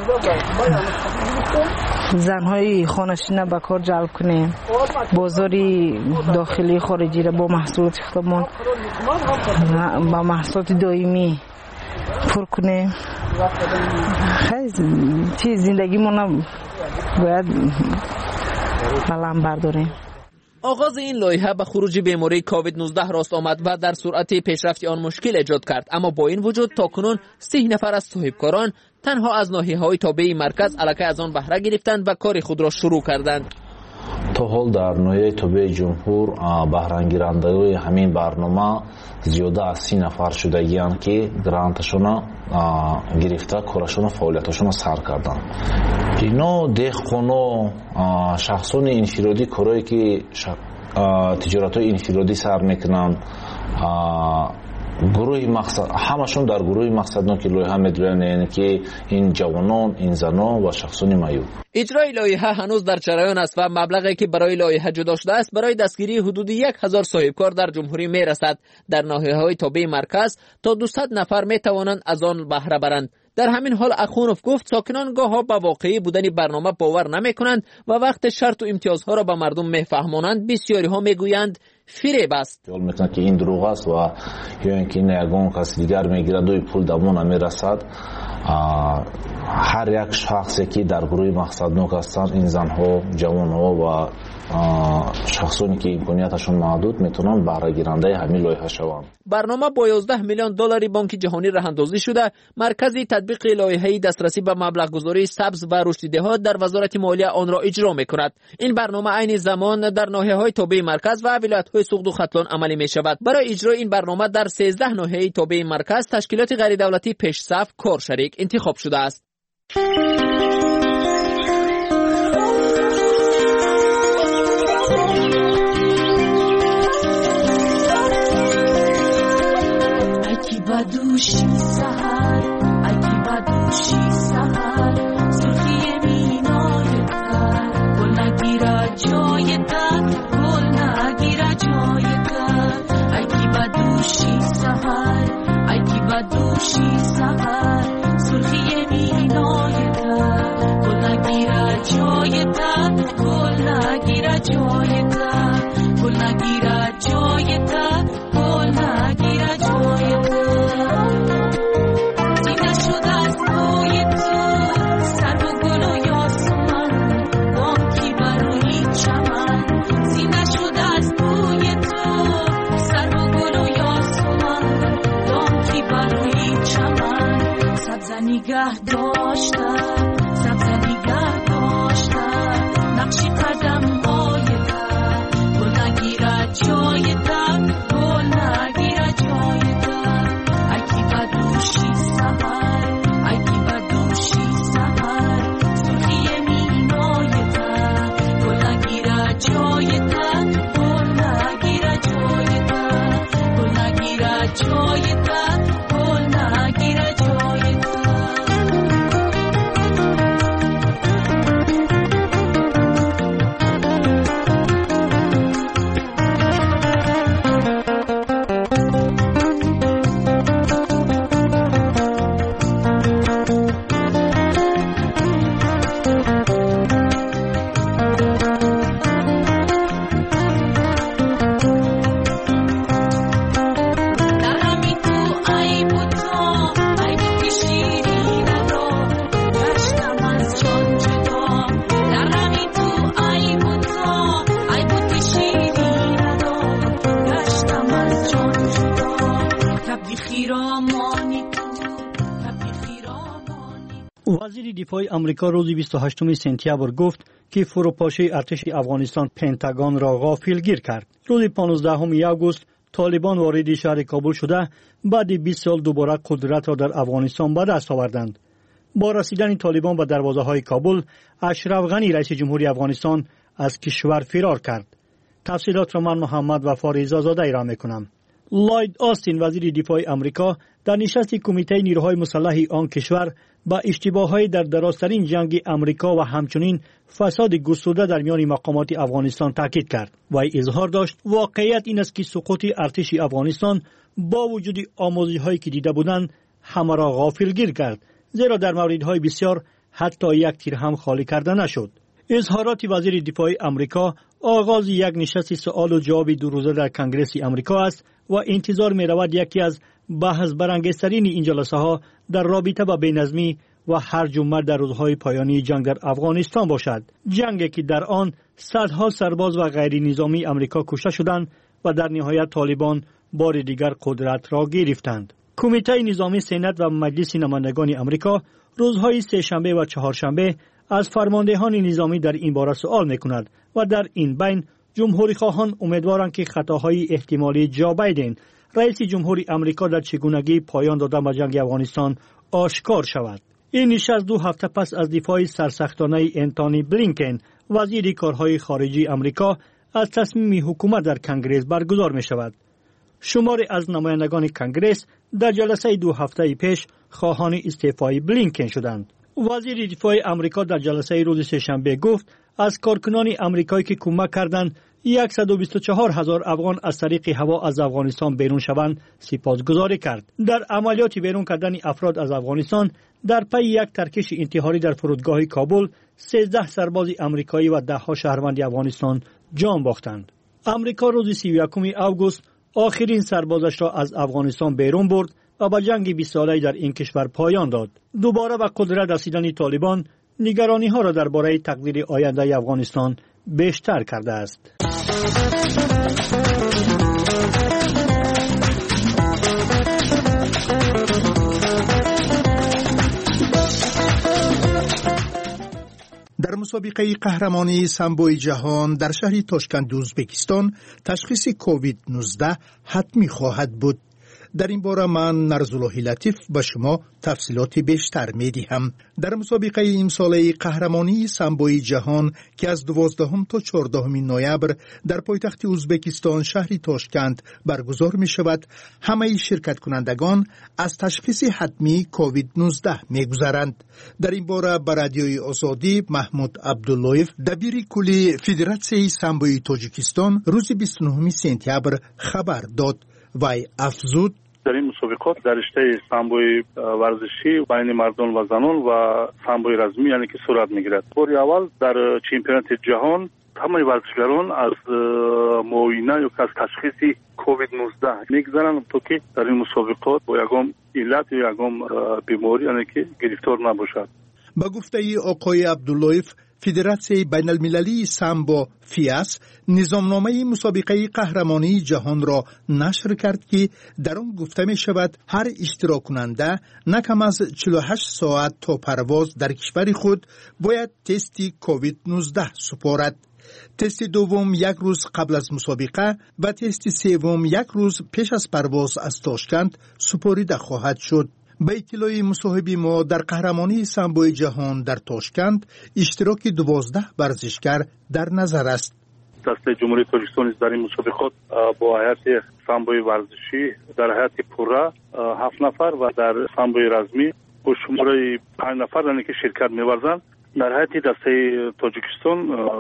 زنهای خانه‌نشین به کار جلب کنیم، بازاری داخلی خارجی را با محصولات خودمان با محصولات دائمی پر کنیم. خیلی زندگیمون باید بلند برداریم. آغاز این لایحه به خروج بیماری کووید 19 راست آمد و در سرعت پیشرفت آن مشکل ایجاد کرد، اما با این وجود تاکنون 30 نفر از صاحبکاران تنها از ناحیه‌های تابع مرکز علاقه از آن بهره گرفتند و کار خود را شروع کردند. تا حال در ناحیه تابع جمهور بهره‌گیرندگان همین برنامه زیاده از 30 نفر شدگی‌اند که گرانتشون گرفته کارشون و فعالیتشون سر کردند. اینا دهقانا شخصان انفرادی کارهایی که تجارت‌های انفرادی سر میکنن، گروه مقصد همشون در گروه مقصدنا که لایحه میدونن، یعنی که این جوانان، این زنان و شخصان معیوب. اجرای لایحه هنوز در جریان است و مبلغی که برای لایحه جدا شده است برای دستگیری حدود 1,000 صاحبکار در جمهوری میرسد. در ناحیه‌های تابع مرکز تا 200 نفر میتوانند از آن بهره برند. در همین حال اخونوف گفت ساکنان گاه‌ها به واقعی بودن برنامه باور نمی‌کنند و وقت شرط و امتیازها را به مردم میفهمانند بسیاری ها میگویند فریب است. خیال میکنند که این دروغ است و یا اینکه یگان کسی دیگر میگیرد و پول دمون نمیرسد. هر یک شخصی که در گروه مقصدناک هستند، این زنها، جوانها و شخصانی که امکاناتشون محدود میتونن بهره گیرنده همین لایحه شوند. برنامه با 11 میلیون دلار بانک جهانی راهاندازی شده. مرکز تطبیق لایحه دسترسی به مبلغ گذاری سبز و رشد دهات در وزارت مالیه آن را اجرا میکند. این برنامه عین زمان در ناحیه‌های تابع مرکز و ولایت‌های سوخت و ختلان عملی میشود. برای اجرای این برنامه در 13 ناحیه تابع مرکز تشکیلات غیر دولتی پیش صف کار شریک انتخاب شده است. دوشی سهر اگی بدوشی سهر سرخی مینای تر گل نگیره جای تر گل نگیره جای تر اگی بدوشی سهر اگی بدوشی سهر سرخی مینای تر گل نگیره جای تر گل نگیره جای تر گل نگیره جای تر گل نگیره جای تر سر و دفاع آمریکا روز 28 سپتامبر گفت که فروپاشی ارتش افغانستان پنتاگون را غافلگیر کرد. روز 15 آگوست طالبان وارد شهر کابل شده بعد 20 سال دوباره قدرت را در افغانستان به دست آوردند. با رسیدن طالبان به دروازه‌های کابل، اشرف غنی رئیس جمهوری افغانستان از کشور فرار کرد. تفصیلات را من محمد وفا رضازاده ارائه می‌کنم. لوید آستین وزیر دفاع آمریکا در نشست کمیته نیروهای مسلح آن کشور با اشتباهات در درازترین جنگ آمریکا و همچنین فساد گسترده در میان مقامات افغانستان تاکید کرد و اظهار داشت واقعیت این است که سقوط ارتش افغانستان با وجود آموزش‌هایی که دیده بودند همه را غافلگیر کرد، زیرا در موردهای بسیار حتی یک تیر هم خالی کرده نشد. اظهارات وزیر دفاع آمریکا آغاز یک نشست سوال و جواب دو روزه در کنگره آمریکا است و انتظار می رود یکی از بحث برانگیزترین این جلسه ها در رابطه با بی‌نظمی و هرج و مرج در روزهای پایانی جنگ در افغانستان باشد. جنگی که در آن صدها سرباز و غیر نظامی آمریکا کشته شدند و در نهایت طالبان بار دیگر قدرت را گرفتند. کمیته نظامی سنت و مجلس نمایندگان آمریکا روزهای سه‌شنبه و چهارشنبه از فرماندهان نظامی در این باره سوال می‌کند و در این بین جمهوری خواهان امیدوارند که خطاهای احتمالی جو بایدن رئیس جمهوری آمریکا در چگونگی پایان دادن به جنگ افغانستان آشکار شود. این نشست 2 هفته پس از دفاع سرسختانه انتونی بلینکن وزیر کارهای خارجی آمریکا از تصمیم حکومت در کنگره برگزار می شود. شماری از نمایندگان کنگره در جلسه 2 هفته پیش خواهان استعفای بلینکن شدند. وزیر دفاع آمریکا در جلسه روز سه‌شنبه گفت از کارکنان آمریکایی که کمک کردند 124,000 افغان از طریق هوا از افغانستان بیرون شوند سپاسگزاری کرد. در عملیات بیرون کردن افراد از افغانستان در پی یک ترکش انتحاری در فرودگاه کابل 13 سرباز آمریکایی و 10 شهروند افغانستان جان باختند. آمریکا روز 31 آگوست آخرین سربازش را از افغانستان بیرون برد و با جنگ 20 ساله در این کشور پایان داد. دوباره به قدرت رسیدن طالبان نگرانی ها را درباره تقدیر آینده افغانستان بیشتر کرده است. در مسابقه قهرمانی سامبوی جهان در شهر تاشکند ازبکستان تشخیص کووید 19 حتمی خواهد بود. در این باره من نرزالله لطیف به شما تفصیلات بیشتر می دهم. در مسابقه امساله قهرمانی سامبوی جهان که از 12 تا 14 نوامبر در پایتخت ازبکستان شهر تاشکند برگزار می شود، همه شرکت کنندگان از تشخیص حتمی کووید 19 می گذرند. در این باره به رادیوی آزادی محمود عبداللهیف دبیر کلی فدراسیون سامبوی تاجیکستان روز 29 سپتامبر خبر داد. وی افزود در این مسابقات در رشته سامبوی ورزشی بین مردان و زنان و سامبوی رزمی یعنی که صورت میگیرد. بار اول در چمپیونات جهان همه ورزشکاران از معاینه یا از تشخیص کووید 19 میگذرند تا که در این مسابقات با یگام علت یا یگام بیماری یعنی که گرفتار نباشد. با گفته آقای عبداللهیف فدراسیون بین المللی سامبو فیاس نظامنامه مسابقه قهرمانی جهان را نشر کرد که در آن گفته می شود هر اشتراک کننده نه کم از 48 ساعت تا پرواز در کشور خود باید تست کووید 19 سپارد. تست دوم 1 روز قبل از مسابقه و تست سوم 1 روز پیش از پرواز از تاشکند سپاریده خواهد شد. به اطلاع مصاحب ما در قهرمانی سامبوی جهان در تاشکند اشتراک 12 ورزشکار در نظر است. دسته جمهوری تاجیکستان در این مسابقات با هیئت سامبوی ورزشی در هیئت پورا 7 نفر و در سامبوی رزمی با شماره 5 نفر یعنی که شرکت می‌ورزند. در هیئت دسته تاجیکستان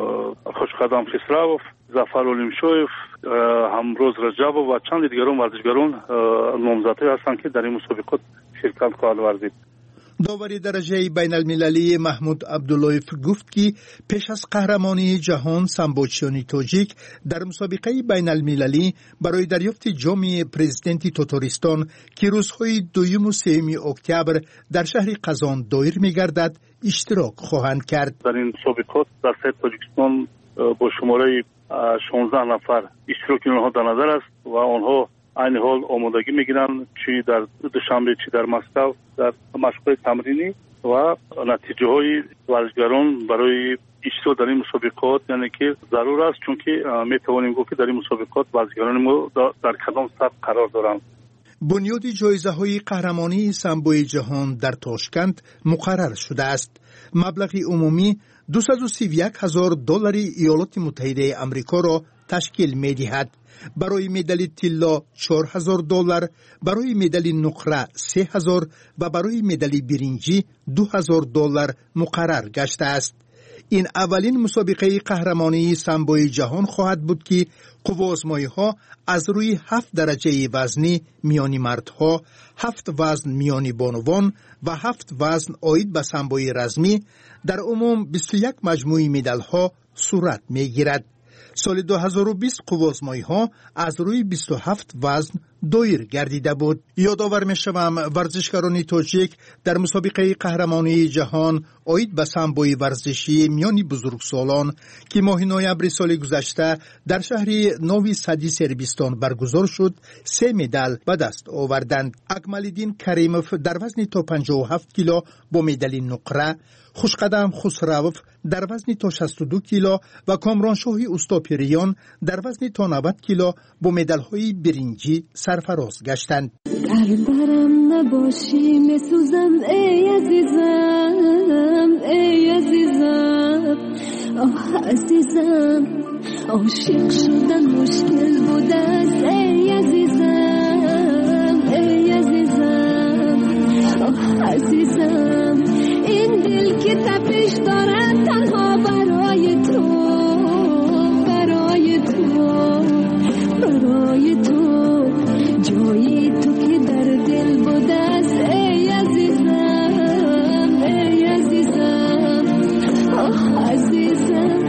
خوشقدم خسروف، ظفر الیمشویف، همروز رجب و چند دیگران ورزشکاران نامزدهای هستند که در این مسابقات شرکت خواهند ورزید. داوری درجه بین المللی محمود عبداللهیف گفت که پیش از قهرمانی جهان سامبوچیانی تاجیک در مسابقه بین المللی برای دریافت جام پرزیدنت تاتارستان که روزهای 2 و 3 اکتبر در شهر قزان دایر می‌گردد اشتراک خواهند کرد. در این مسابقات دسته تاجیکستان با شماره 16 نفر اشتراک آنها در نظر است و آنها این حال آمادگی میگیرند چی در دوشنبه چی در مسکو در مشق تمرینی و نتیجه های ورزشگران برای اشتراک در این مسابقات یعنی که ضرور است، چون که می توانیم گفت که در این مسابقات ورزشگران ما در کدام سطح قرار دارند. بنیاد جایزه‌های قهرمانی سامبوی جهان در تاشکند مقرر شده است. مبلغ عمومی $231,000 ایالات متحده آمریکا را تشکیل می‌دهد. برای مدال طلا $4,000، برای مدال نقره $3,000 و برای مدال برنجی $2,000 مقرر گشته است. این اولین مسابقه قهرمانی سامبوی جهان خواهد بود که قوه‌آزمایی‌ها از روی 7 درجه وزنی میانی مردها، 7 وزن میانی بانوان و 7 وزن عاید به سامبوی رزمی در عموم 21 مجموعه مدال‌ها صورت می‌گیرد. سال 2020 قوه‌آزمایی‌ها از روی 27 وزن دایر گردیده بود. یادآور می‌شوم ورزشکاران تاجیک در مسابقه قهرمانی جهان عاید به سامبوی ورزشی میان بزرگسالان که ماه نوامبر سال گذشته در شهر نوی سدی سربستان برگزار شد 3 مدال به دست آوردند. اکمال‌الدین کریموف در وزن تا 57 کیلو با مدال نقره، خوشقدم خسروف در وزن تا 62 کیلو و کامرانشاهی اوستاپیریان در وزن تا 90 کیلو با مدال‌های برنجی سرفراز گشتند. برم نباشی میسوزم ای عزیزم، ای عزیزم، آه عزیزم، عاشق شدن مشکل بوده است ای عزیزم، ای عزیزم، آه عزیزم، این دل که تپش دارد تنها برای تو، برای تو، برای تو، جایی تو که در دل بوده است ای عزیزم، ای عزیزم، آه عزیزم.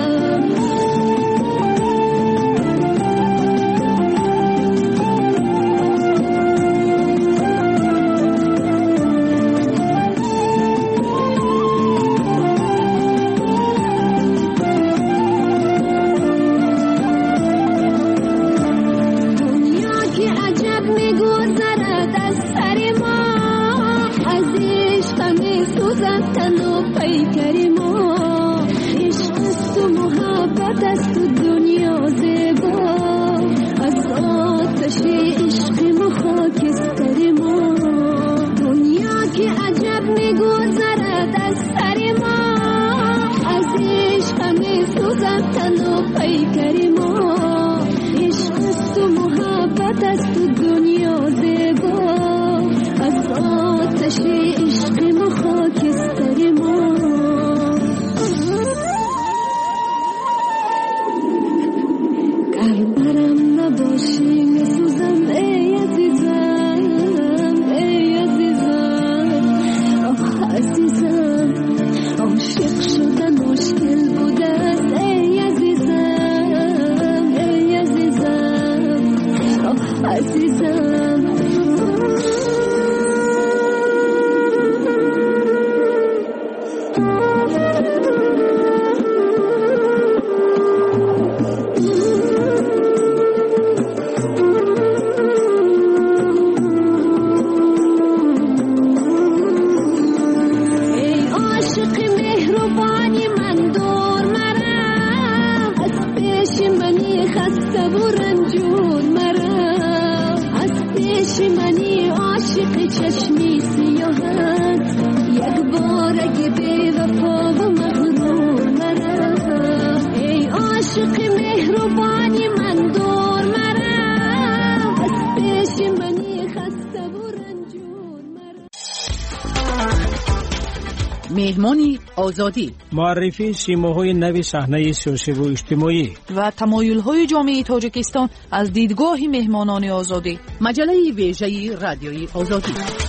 مهمانی آزادی، معرفی سیماهای نو صحنه سیاسی و اجتماعی و تمایل‌های جامعه تاجیکستان از دیدگاه مهمانان آزادی. مجله ویژه رادیوی آزادی.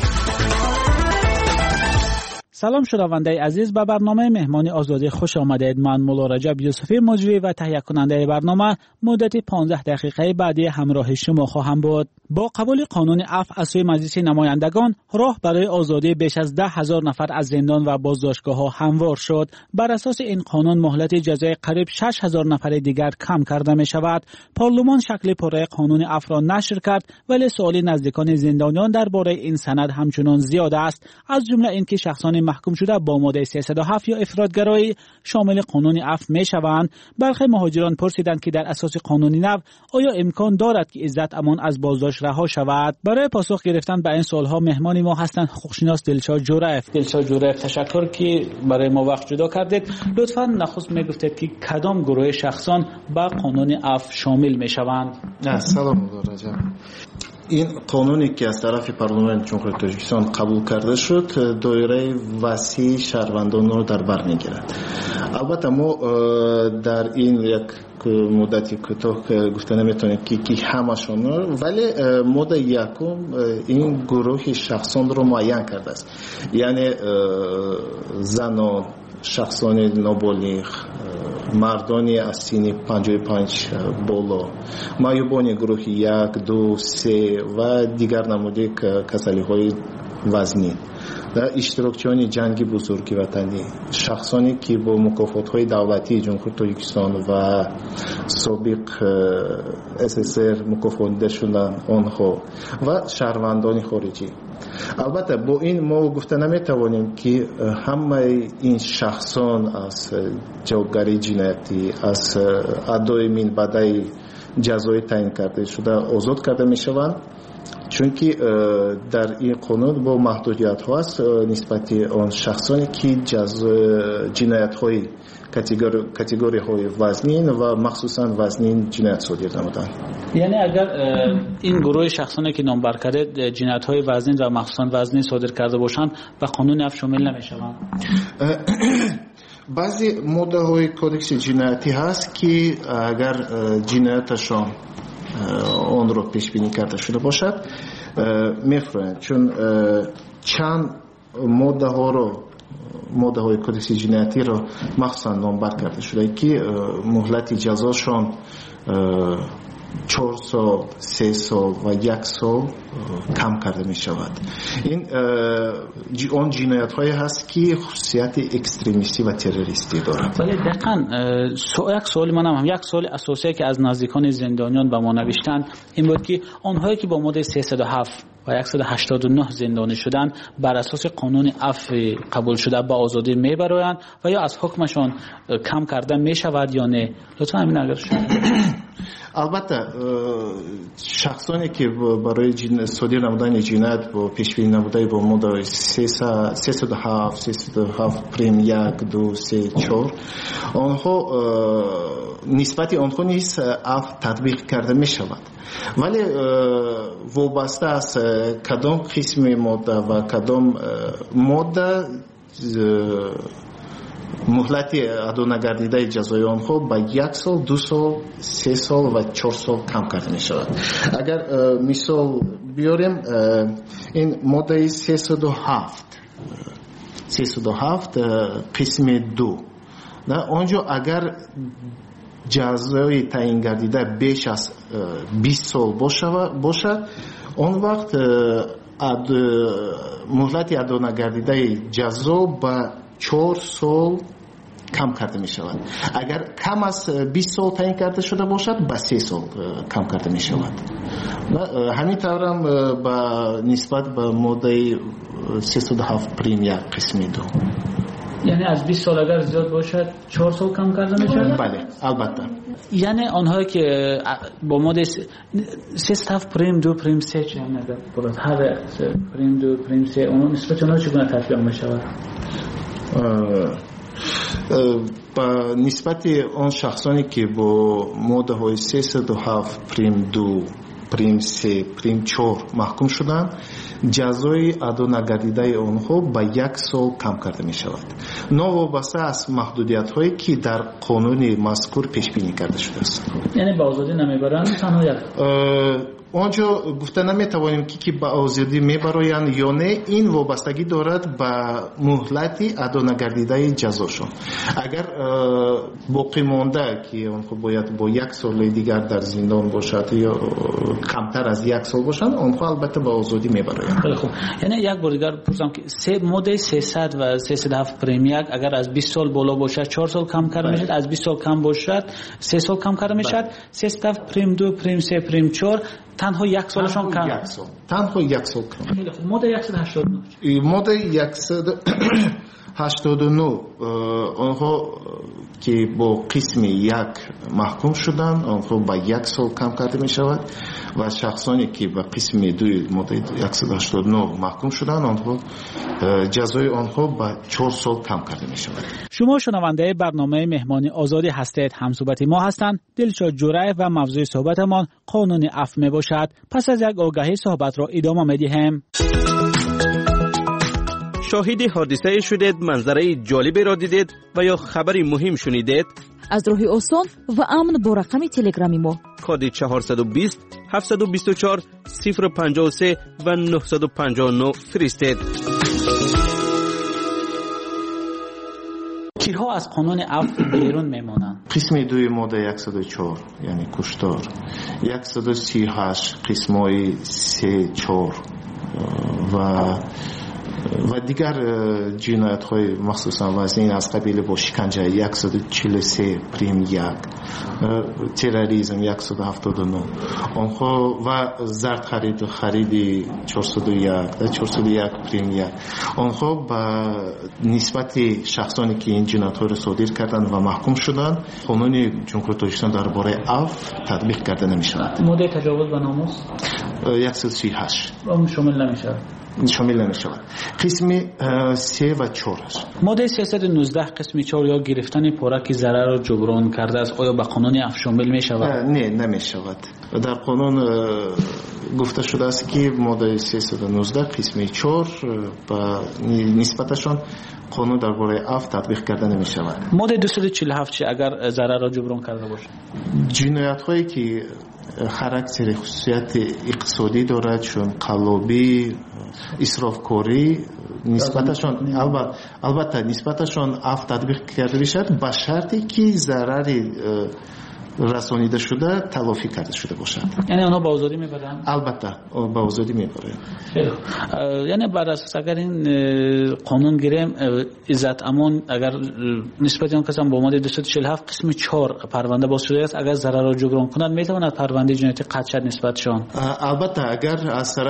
سلام شنونده عزیز، به برنامه مهمانی آزادی خوش آمدید. من مولا رجب یوسفی مجری و تهیه کننده برنامه مدت 15 دقیقه بعدی همراه شما خواهم بود. با قبول قانون عفو از سوی مجلس نمایندگان، راه برای آزادی بیش از 10,000 نفر از زندان و بازداشتگاه‌ها هموار شد. بر اساس این قانون مهلت جزای قریب 6,000 نفر دیگر کم کرده می شود. پارلمان شکل پره قانون عفو را نشر کرد، ولی سوال نزدیکان زندانیان درباره این سند همچنان زیاد است، از جمله اینکه شخصان محکوم شده با ماده 307 یا افراطگرایی شامل قانون عفو میشوند. برخی مهاجران پرسیدند که در اساس قانون نو آیا امکان دارد که عزت امان از بازداشت رها شود؟ برای پاسخ گرفتن به این سوالها مهمان ما هستند حقوقشناس دلشاد جورایف. دلشاد جورایف، تشکر که برای ما وقت جدا کردید. لطفاً نخست میگفتید که کدام گروه شخصان با قانون عفو شامل میشوند؟ سلام رجب. این قانونی که از طرف پارلمان جمهوری تاجیکستان قبول کرده شد دایره وسیع شهروندان رو در بر میگیرد. البته ما در این یک مدتی کوتاه گفته نمیتونیم که همشون، ولی ماده یکم این گروه شخصان رو معین کرده است، یعنی زنان، شخصان نابالغ، مردانی از سن 55 بالا، معیوبان گروه 1 2 3 و دیگر نموده کسلی‌های وزنی، اشتراکچیان جنگ بزرگی وطنی، شخصانی که با مکافات‌های دولتی جمهوری تاجیکستان و سابق SSR مکافات شدن آنها و شهروندان خارجی. البته با این ما گفته نمیتوانیم که همه این شخصان از جوابگری جنایتی، از ادای من بدای جزای تعیین کرده شده آزاد کرده میشوند، چون که در این قانون با محدودیت ها است نسبت آن شخصانی که جنایت های کاتگوری های وزنین و مخصوصا وزنین جنایت صادر نمودند. یعنی اگر این گروه شخصانی که نام بر کرده جنایت های وزنین و مخصوصا وزنین صادر کرده باشند و قانون عفو شامل نمیشوند؟ بعضی ماده های کودکس جنایتی هست که اگر جنایتشان آن رو پیش بینی کرده شده باشد میفرویند، چون چند ماده های کودکس جنایتی رو مخصوصا نامبر کرده شده که مهلت جزاشان 4 سال، 3 سال و 1 سال کم کرده می شود. این آن جنایت هایی هست که خصوصیت اکستریمیستی و تروریستی دارد. ولی دقیقاً یک سوال منم هم یک سوال اساسی که از نزدیکان زندانیان به ما نوشتند این بود که آنهایی که با ماده 307 و 189 زندانی شدن بر اساس قانون عفو قبول شده با آزادی میبرند و یا از حکمشان کم کرده می شود یا نه؟ لطفا همین اگر شد. البته شخصانی که برای صادر نمودن جنایت با پیشبینی نموده با ماده 307 پریم 1 2 3 4 آنها نسبت آنها نیز عفو تطبیق کرده می شود، ولی وابسته است کدام قسم ماده و کدام ماده مهلت ادا نگردیده جزای آنها با 1 سال، 2 سال، 3 سال و 4 سال کم کرده می شود. اگر مثال بیاریم این ماده 307 قسم 2 آنجا اگر جزای تعیین گردیده بیش از 20 سال باشد اون وقت مهلت ادا نگردیده جزا با 4 سال کم کرده می شود. اگر کم از 20 سال تعیین کرده شده باشد با 3 سال کم کرده می شود. همین طور هم با نسبت به ماده 307 پریم 1 قسم 2. یعنی از 20 سال اگر زیاد باشد 4 سال کم کرده می شود؟ بله البته. یعنی آنهایی که با ماده 307 پریم 2 پریم 3 چه هم ندارد برد هر پریم 2 پریم 3 اونو نسبت اونها چگونه تطبیق می شود؟ با نسبت آن شخصانی که با ماده های 307 پریم 2 پریم 3 پریم 4 محکوم شدند جزای ادا نگردیده آنها با 1 سال کم کرده می شود، ناوابسته از محدودیت هایی که در قانون مذکور پیش بینی کرده شده است. یعنی با آزادی نمیبرند تنها یک آنجا گفته نمیتوانیم که با آزادی میبرایند یا نه، این وابستگی دارد به مهلت ادا نگردیده جزاشون. اگر باقی مانده که آنها باید با 1 سال دیگر در زندان باشد یا کمتر از 1 سال باشند آنها البته با آزادی میبرایند. خیلی خوب. یعنی یک بار دیگر پرسیدم که ماده 300 و 307 پریم 1 اگر از 20 سال بالا باشد 4 سال کم کرده میشد، از 20 سال کم باشد 3 سال کم کرده میشد، 307 پریم 2 پریم 3 پریم 4 تنها 1 سالشون کم. تنها 1 سال کم. ماده 189 ماده 100 89 آنها که با قسم یک محکوم شدند آنها با 1 سال کم کرده می شود و شخصانی که با قسم 2 ماده 189 محکوم شدند آنها جزای آنها با 4 سال کم کرده می شود. شما شنونده برنامه مهمانی آزادی هستید. همصحبت ما هستند دلشاد جرعی و موضوع صحبتمان قانون عفو می باشد. پس از یک آگهی صحبت را ادامه می دهیم. شاهد حادثه شدید، منظره جالبی را دیدید و یا خبری مهم شنیدید؟ از راه آسان و امن با رقم تلگرامی ما کد 420 724 053 و 959 فرستید. کیها از قانون عفو بیرون میمانند؟ قسم 2 ماده 104 یعنی کشتار، 138 قسمای 3 4 و دیگر جنایت های مخصوصا وزنی از قبیل با شکنجه 143 پریم 1 تروریسم 179 آنها و زرد خرید 401 پریم 1 آنها با نسبت شخصانی که این جنایت ها را صادر کردند و محکوم شدند قانون جمهوری تاجیکستان درباره عفو تطبیق کرده نمی شود. ماده تجاوز به ناموس 138 شامل نمی شود. قسم 3 و 4 ماده 319 قسم 4 یا گرفتن پارک ضرر را جبران کرده است آیا به قانون عفو شامل می شود؟ نه نمی شود. در قانون گفته شده است که ماده 319 قسم 4 با نسبتشان قانون درباره عفو تطبیق کرده نمی شود. ماده 247 چی اگر ضرر را جبران کرده باشد؟ جنایت هایی که خاراکتر خصوصیت اقتصادی دارد چون قلابی اسرافکاری نسبتشان البته نسبتشان عفو تطبیق کرده بشد با شرطی که ضرری رسانیده شده تلافی کرده شده باشد. یعنی آنها با آزادی میبرند؟ البته با آزادی میبرند. یعنی بر اساس اگر این قانون گیریم عزت امان اگر نسبت آن کسان با ماده 247 قسم 4 پرونده باز شده است اگر ضرر را جبران کنند میتواند پرونده جنایتی قطع شود نسبتشان؟ البته اگر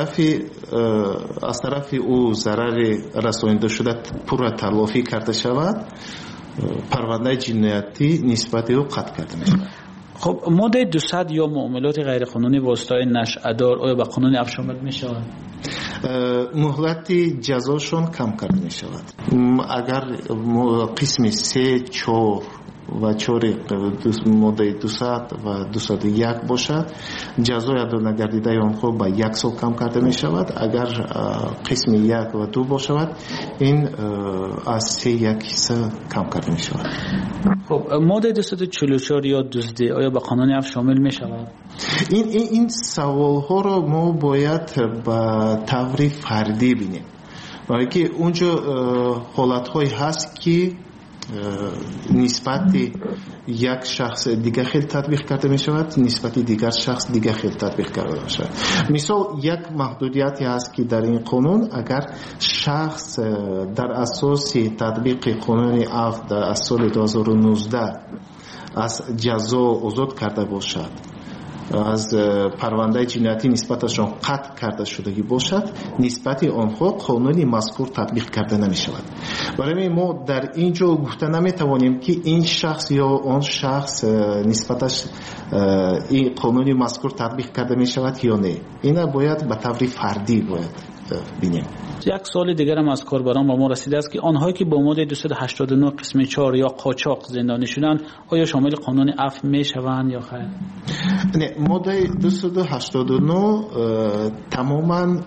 از طرف او ضرر رسانیده شده پورا تلافی کرده شود پرونده جنایتی نسبت او قطع کرده میشود. خب ماده 200 یا معاملات غیرقانونی واسطه نشأه‌دار آیا به قانون عفو شامل میشود؟ مهلت جزاشون کم کرده می شود. اگر قسم 3 4 و 4 ماده 200 و 201 باشد جزای ادا نگردیده آنها با 1 سال کم کرده می شود. اگر قسم 1 و 2 باشد این از 3 1 حصه کم کرده می شود. خب ماده 244 یا دزدی آیا به قانون عفو شامل می شود؟ این سوال ها رو ما باید با طور فردی بینیم برای که اونجا حالت هایی هست که نسبت یک شخص دیگه خیلی تطبیق کرده می شود نسبت دیگر شخص دیگه خیلی تطبیق کرده می شود. مثال یک محدودیتی هست که در این قانون اگر شخص در اساس تطبیق قانون عفو در سال 2019 از جزا آزاد کرده باشد از پرونده جنایتی نسبتشان قطع کرده شدگی باشد نسبت آنها قانون مذکور تطبیق کرده نمی شود. برای ما در اینجا گفته نمی توانیم که این شخص یا آن شخص نسبتش این قانون مذکور تطبیق کرده می شود یا نه. اینا باید به طور فردی باید بینیم. یک سوال دیگر هم از کاربران با ما رسیده است که آنهایی که با ماده 289 قسم 4 یا قاچاق زندانی شدند آیا شامل قانون عفو می شوند یا خیر؟ نه ماده 289 تماما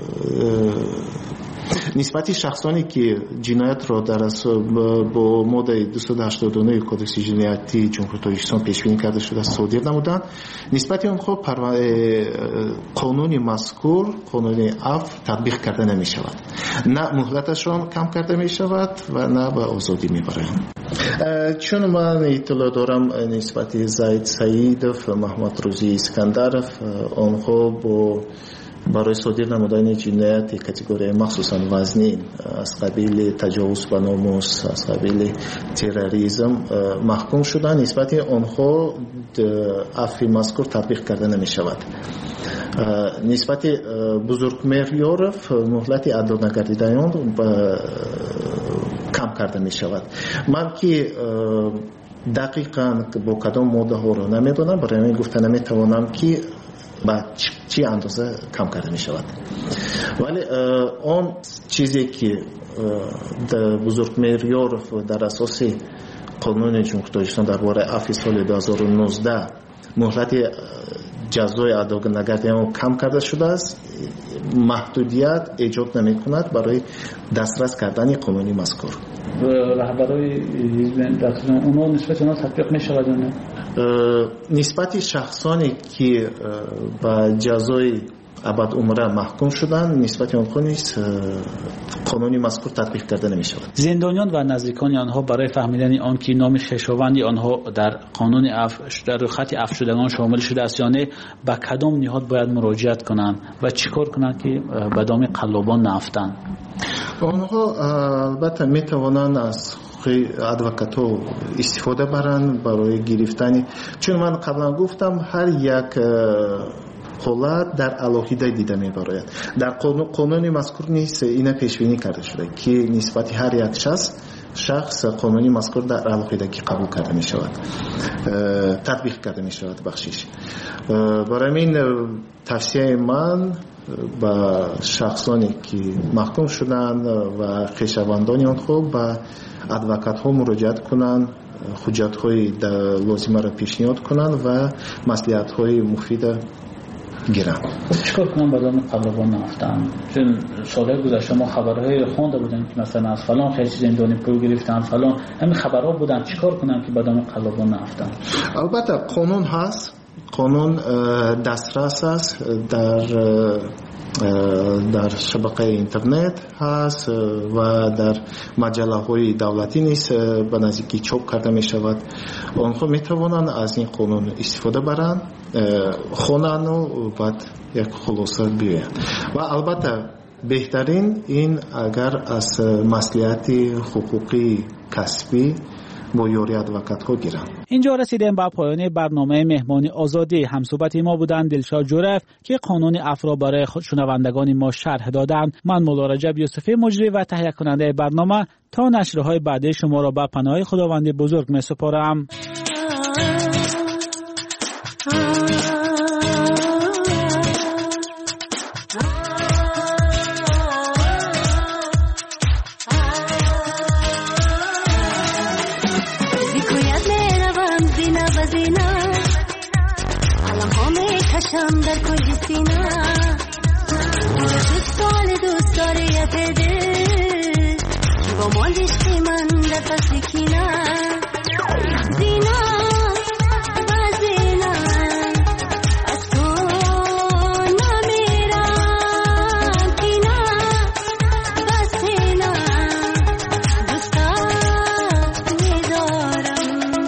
نسبت شخصانی که جنایت را در با ماده 289 کدکس جنایتی جمهوری تاجیکستان پیش بینی کرده شده صادر نمودند نسبت آنها قانون مذکور قانون عفو تطبیق کرده نمی شود نه مهلتشان کم کرده می شود و نه به آزادی می برند. چون من اطلاع دارم نسبت زید سعیدов محمد روزی اسکندرов آنها برای صادر نمودن جنایت کاتگوری مخصوصا وزنی از قبیل تجاوز به ناموس از قبیل تروریسم محکوم شدن نسبت آنها عفو مذکور تطبیق کرده نمی شود. نسبت بزرگمهریارov مهلت ادا نگردیدن کم карда мешавад. ман ки дақиқан бо кадом моддаҳоро намедонам, барои ҳамин гуфта наметавонам ки ба чӣ андоза кам карда мешавад. вале он чизе ки бузургмеёров дар асоси қонуни ҷумҳурии тоҷикистон дар бораи афви соли 2019 муҳлати ҷазои адогардиданиро кам карда шудааст, маҳдудият эҷод намекунад барои дастрас кардани қонуни мазкур. раҳбарои ҳизби онҳо нисбати онҳо татбиқ мешавад? нисбати шахсоне ки ба ҷазои абадумра маҳкум шуданд, нисбати онҳо низ қонуни мазкур татбиқ карда намешавад. зиндониён ва наздикони онҳо барои фаҳмидани он ки номи хешованди онҳо дар қонуни дар рӯйхати афв шудагон шомил шудааст ё не, ба кадом ниҳод бояд муроҷиат кунанд ва чӣ кор кунанд ки ба доми қаллобон нафтанд? онҳо албатта метавонанд аз адвокатҳо истифода баранд барои гирифтани, чун ман қаблан гуфтам, ҳар як ҳолат дар алоҳида дида мебарояд. дар қонуни мазкур низ ина пешбинӣ карда шуда ки нисбати ҳар як шахс қонуни мазкур дар алоҳидагӣ қабул карда мешавад, татбиқ карда мешавад. бахшиш барои ҳамин тавсияи ман ба шахсоне ки маҳкум шуданд ва хешавандони онҳо ба адвокатҳо муроҷиат кунанд, ҳуҷҷатҳои лозимаро пешниҳод кунанд ва маслиҳатҳои муфида гиранд. чикор кунам ба доми қаллобон нафтанд? чун солҳои гузашта мо хабарҳои хонда будем ки масалан аз фалон хеч зиндонӣ пул гирифтанд, фалон ҳамин хабарҳо буданд. чикор кунам ки ба доми қаллобон нафтанд? албатта қонун ҳаст, қонун дастрас аст, дар шабақаи интернет ҳаст ва дар маҷаллаҳои давлатӣ низ ба наздикӣ чоп карда мешавад. онҳо метавонанд аз ин қонун истифода баранд, хонанду баъд як хулоса биёянд. ва албатта беҳтарин ин агар аз маслиҳати ҳуқуқи касбӣ با یاری ادوکات ها گیرم. اینجا رسیدیم به پایان برنامه مهمانی آزادی. همصحبت ما بودند دلشاد جورف که قانون افرا برای شنوندگان ما شرح دادند. من مولا رجب یوسفی مجری و تهیه کننده برنامه تا نشرهای بعدی شما را به پناه خداوند بزرگ می سپارم. در کل سینا دوستان دوست داره یه بده که با مالش من نفس کینا زینا و زینا از تو نمیرم کینا و سینا دوستان میدارم.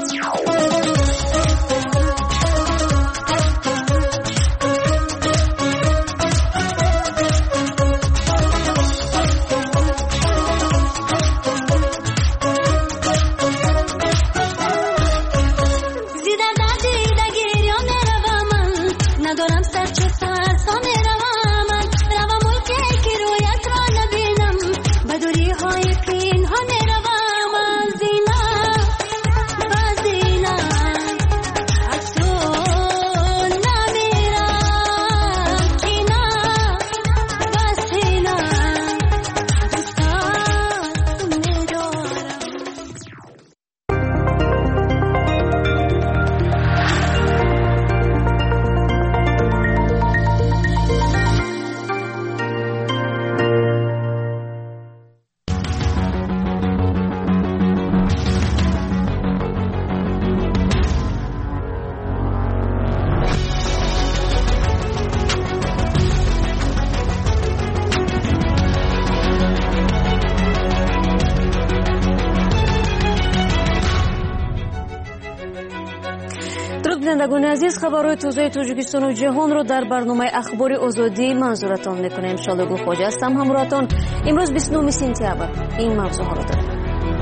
شنوندگان عزیز، خبرهای تازه تاجیکستان و جهان رو در برنامه اخبار آزادی منظورتان میکنیم. شالگو خواجه هستم همراهتان. امروز 29 سپتامبر این موضوعها رو داریم.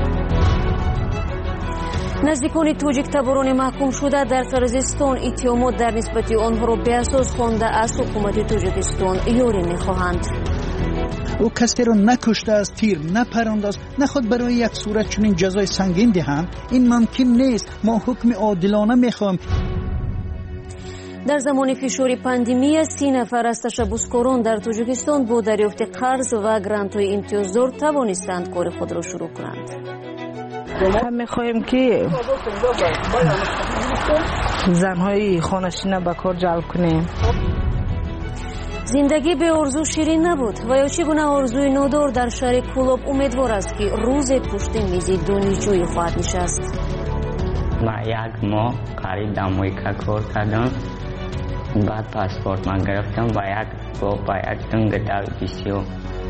نزدیکان توجیک تباران محکوم شده در قرقیزستان اتهامات در نسبت آنها را به اساس خوانده از حکومت تاجیکستان یاری میخواهند. او کسی را نکشته است، تیر نپرانده است، نخود برای یک صورت چنین جزای سنگین دهند. این ممکن نیست. ما حکم عادلانه میخوایم. در زمان فشار پاندمی 30 نفر از تشبثکاران در تاجیکستان با دریافت قرض و گرانت‌های امتیازدار توانستند کار خود را شروع کنند. هم میخواهیم که زنهای خانه‌نشین به کار جلب کنیم. زندگی به آرزو شیرین نبود و یا چگونه آرزوی نادار در شهر کولاب امیدوار است که روز پشت میز دانشجویی خواهد نشست. من یک ماه قریب دمویکا کار کردم، بعد پاسپورت من گرفتم با یک تنگ بسیار.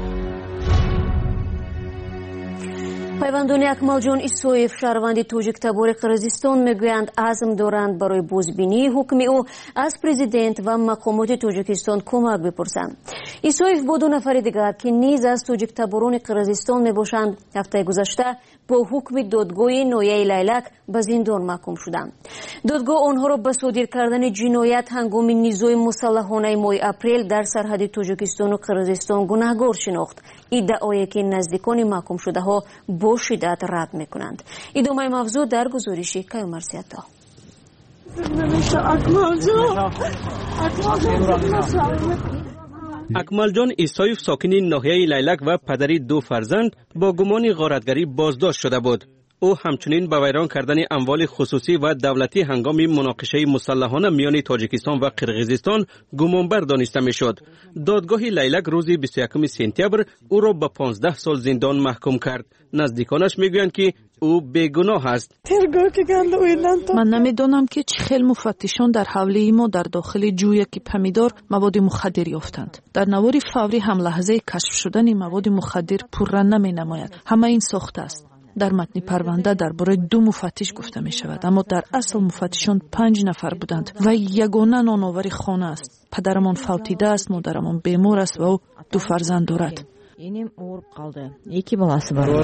پیوندان اکمالجان ایسویف شهروند تاجیک تبار قرقیزستان میگویند عزم دارند برای بازبینی حکم او از پرزیدنت و مقامات تاجیکستان کمک بپرسند. ایسویف با 2 نفر دیگر که نیز از تاجیک تباران قرقیزستان میباشند هفته گذشته با حکم دادگاه ناحیه لیلک به زندان محکوم شدند. دادگاه آنها را به صادر کردن جنایت هنگام نیزوی مسلحانه ماه اپریل در سرحد تاجیکستان و قرقیزستان گناهکار شناخت. ادعایی که نزدیکان محکوم شده ها با شدت رد میکنند. ادامه موضوع در گزارش کیومرث عطا. اکمالجان ایسایف ساکن ناحیه لیلک و پدری 2 فرزند با گمان غارتگری بازداشت شده بود. او همچنین به ویران کردن اموال خصوصی و دولتی هنگام مناقشه مسلحانه میان تاجیکستان و قرقیزستان گمانبر دانسته میشد. دادگاه لیلک روز 21 سپتامبر او را به 15 سال زندان محکوم کرد. نزدیکانش میگویند که او بیگناه است. من نمیدانم که چه خیل مفتشان در حوله ما در داخل جوی که پمیدار مواد مخدر یافتند. در نوار فوری هم لحظه کشف شدن مواد مخدر پررنگ نمی نماید. همه این ساخته است. در متن پرونده درباره 2 مفتش گفته می شود، اما در اصل مفتشان 5 نفر بودند و یگانه نانآور خانه است. پدرمان فوتیده است، مادرمان بیمار است و او 2 فرزند دارد. اینم اور قالده. یکی بالası var.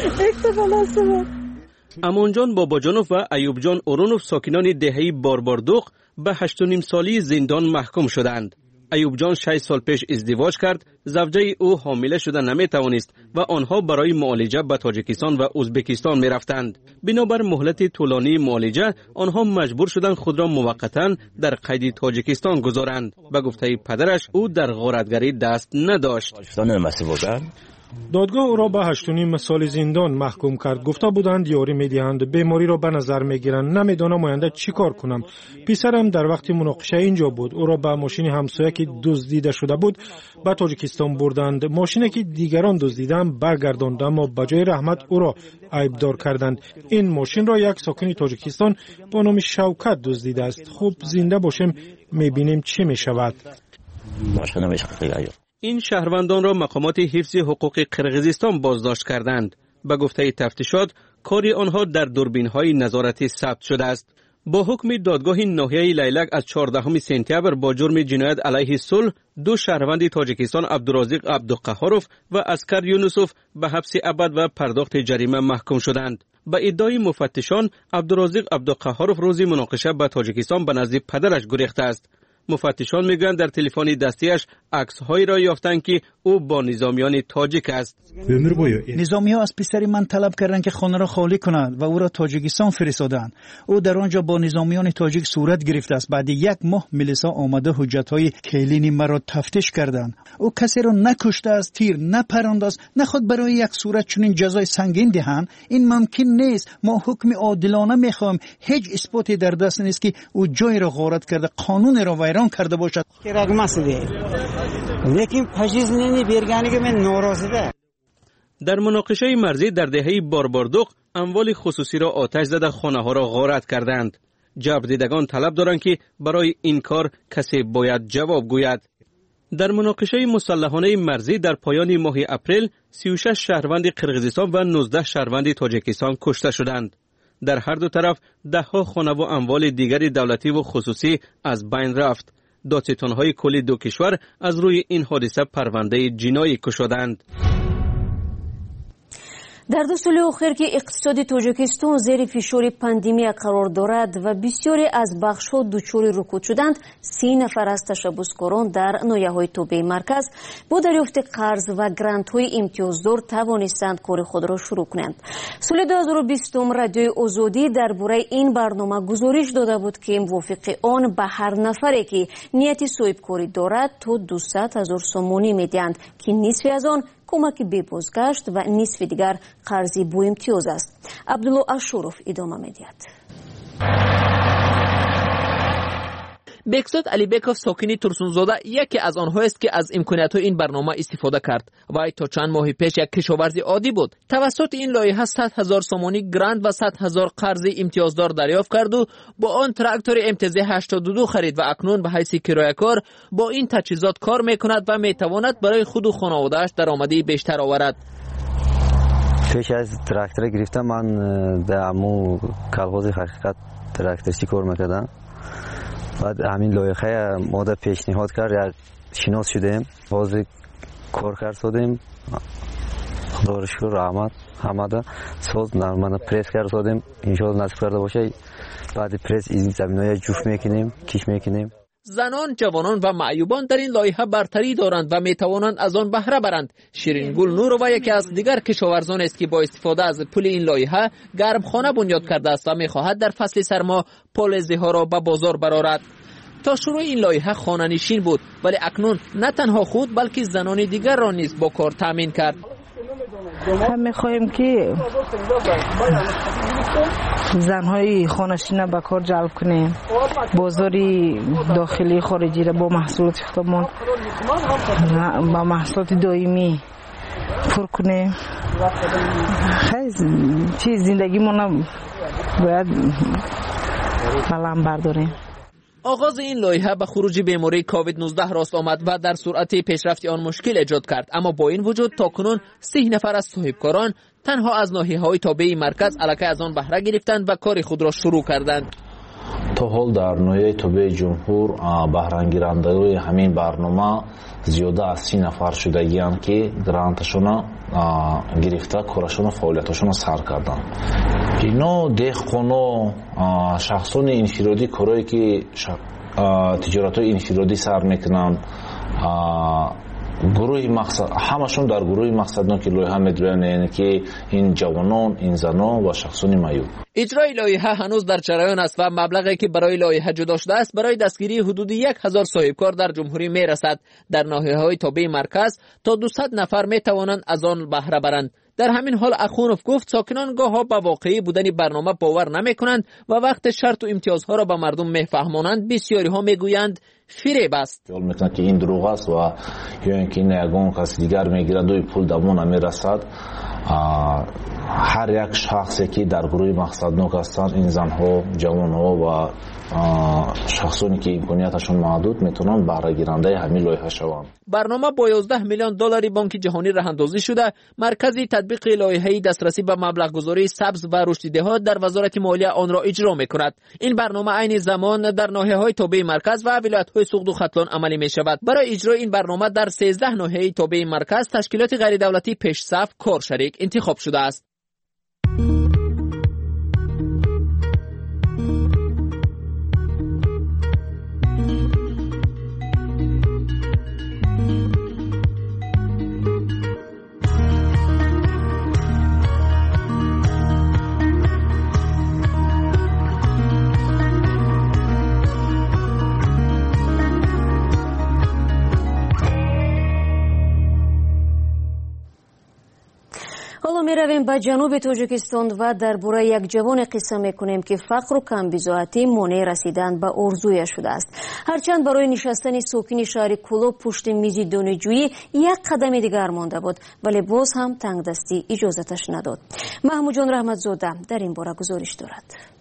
امانجان باباجانوف و ایوب جان اورونوف ساکنان دهه بارباردوق به 8.5 سالی زندان محکوم شدند. ایوب جان 6 سال پیش ازدواج کرد، زوجه او حامله شده نمی توانست و آنها برای معالجه به تاجیکستان و ازبکستان می رفتند. بنابر مهلت طولانی معالجه آنها مجبور شدند خود را موقتا در قید تاجیکستان گذارند. به گفته پدرش او در غارتگری دست نداشت. دادگاه او را به 8.5 سال زندان محکوم کرد. گفته بودند یاری میدهند، بیماری را به نظر میگیرند. نمیدانم آینده چی کار کنم. پسرم در وقت مناقشه اینجا بود. او را به ماشین همسایه که دزدیده شده بود به تاجیکستان بردند. ماشینی که دیگران دزدیدند برگرداند، اما به جای رحمت او را عیبدار کردند. این ماشین را یک ساکن تاجیکستان با نام شوکت دزدیده است. خوب زنده باشیم میبینیم چی میشود. این شهروندان را مقامات حفظ حقوق قرقیزستان بازداشت کردند. به گفته تفتیشات کار آنها در دوربین‌های نظارتی ثبت شده است. با حکم دادگاه ناحیه لیلک از 14 سپتامبر با جرم جنایت علیه صلح 2 شهروند تاجیکستان عبدالرازق عبدالقهارov و اسکر یونسوف به حبس ابد و پرداخت جریمه محکوم شدند. به ادعای مفتشان عبدالرازق عبدالقهارov روز مناقشه به تاجیکستان به نزد پدرش گریخته است. مفتشان میگویند در تلفن دستیش عکس‌هایی را یافتند که او با نظامیان تاجیک است. نظامی‌ها از پسر من طلب کردند که خانه را خالی کند و او را تاجیکستان فرستادند. او در آنجا با نظامیان تاجیک صورت گرفته است. بعد 1 ماه میلیسا آمده حجت‌های کلینی مرا تفتیش کردند. او کسی را نکشته است، تیر نپرانده است، نخود برای یک صورت چنین جزای سنگین دهند. این ممکن نیست. ما حکم عادلانه می‌خواهیم. هیچ اثباتی در دست نیست که او جای را غارت کرده، قانون را ویران کرده باشد. در مناقشه مرزی در دهه بارباردوق اموال خصوصی را آتش زده خانه ها را غارت کردند. جبردیدگان طلب دارند که برای این کار کسی باید جواب گوید. در مناقشه مسلحانه مرزی در پایان ماه اپریل 36 شهروند قرقیزستان و 19 شهروند تاجیکستان کشته شدند. در هر دو طرف 10 خانه و اموال دیگر دولتی و خصوصی از بین رفت. دادستان‌های کل 2 کشور از روی این حادثه پرونده جنایی گشودند. در 2 سال اخیر که اقتصاد تاجیکستان زیر فشار پاندمی قرار دارد و بسیاری از بخش‌ها دچار رکود شدند، 30 نفر از تشبثکاران در ناحیه‌های توبه مرکز با دریافت قرض و گرانت‌های امتیازدار توانستند کار خود را شروع کنند. سال 2020 رادیوی آزادی درباره این برنامه گزارش داده بود که موافق آن به هر نفری که نیت صاحبکاری دارد تا 200,000 سومانی می‌دهند که نصف از آن کمک به بازگشت و نصف دیگر قرضی با امتیاز است. عبدالله اشرف ادامه می‌دهد. بکزاد علیبکوف ساکنی ترسونزاده یکی از آنها است که از امکانیت‌های این برنامه استفاده کرد. وی تا چند ماه پیش یک کشاورز عادی بود. توسط این لایحه 100,000 سومانی گرانت و 100,000 قرض امتیازدار دریافت کرد و با آن تراکتور MTZ82 خرید و اکنون به حیث کرایه‌کار با این تجهیزات کار می‌کند و می‌تواند برای خود و خانواده‌اش درآمدی بیشتر آورد. پیش از تراکتور گرفتم من در امو کالغوز حقیقت تراکتورچی کار می‌کردم. بعد همین لایحه ما در پیشنهاد کرد شناس شدیم، باز کارگر شدیم. خدا را شکر رحمت همه ساز نرمانه پرس کرد شدیم. انشاءالله نصیب کرده باشه بعد پرس این زمینای جوف میکنیم، کیش میکنیم. زنان، جوانان و معیوبان در این لایحه برتری دارند و میتوانند از آن بهره برند. شیرین گل نورова یکی از دیگر کشاورزان است که با استفاده از پول این لایحه گرمخانه بنیاد کرده است و میخواهد در فصل سرما پالزها را به بازار برآورد. تا شروع این لایحه خانه نشین بود، ولی اکنون نه تنها خود بلکه زنان دیگر را نیز با کار تامین کرد. هم میخواهیم که زنهای خانه‌نشین به کار جلب کنیم، بازاری داخلی خارجی را با محصولات خودمان با محصولات دائمی پر کنیم. خیلی چیز زندگی ما باید قلم برداریم. آغاز این لایحه به خروج بیماری کووید 19 راست آمد و در سرعت پیشرفت آن مشکل ایجاد کرد، اما با این وجود تاکنون 30 نفر از صاحبکاران تنها از ناحیه‌های تابع مرکز علاقه از آن بهره گرفتند و کار خود را شروع کردند. تا حال در ناحیه توبه جمهور بهره‌گیرندگان همین برنامه زیاده از 30 نفر شدگی‌اند که گرانتشون گرفته کارشون فعالیتشون سر کردند. اینا دهقانا شخصان انفرادی کارایی که تجارت‌های انفرادی سر میکنند، گروه مقصد همشون در گروه مقصدناک لایحه میدونن، یعنی که این جوانان، این زنان و شخصان معیوب. اجرای لایحه هنوز در جریان است و مبلغی که برای لایحه جدا شده است برای دستگیری حدود 1,000 صاحبکار در جمهوری میرسد. در ناحیه‌های تابع مرکز تا 200 نفر میتوانند از آن بهره برند. در همین حال اخونوف گفت ساکنان گاه‌ها به واقعی بودن برنامه باور نمی‌کنند و وقت شرط و امتیازها را به مردم میفهمانند بسیاری ها میگویند فریب است. خیال میکنند که این دروغ است و یا اینکه این یگان کسی دیگر میگیرد و پول دمون نمیرسد. هر یک شخصی که در گروه مقصدناک هستند، این زنها، جوانها و شخصانی که امکانیتشون محدود میتونن بهره گیرنده همین لایحه شوند. برنامه با 11 میلیون دلار بانک جهانی راهاندازی شده. مرکز تطبیق لایحه دسترسی به مبلغ گذاری سبز و رشدیده‌ها در وزارت مالیه آن را اجرا میکند. این برنامه عین زمان در ناحیه‌های تابع مرکز و ولایت‌های سوخت و ختلان عملی میشود. برای اجرای این برنامه در 13 ناحیه تابع مرکز تشکیلات غیر دولتی پیش صف کار شریک انتخاب شده است. حالا می رویم به جنوب تاجیکستان و درباره یک جوان قصه می کنیم که فقر و کمبزاعتی مانع رسیدن به آرزویش شده است. هرچند برای نشستن ساکن شهر کلو پشت میز دانشجویی یک قدم دیگر مانده بود، ولی باز هم تنگ دستی اجازتش نداد. محمود جان رحمتزاده در این باره گزارش دارد.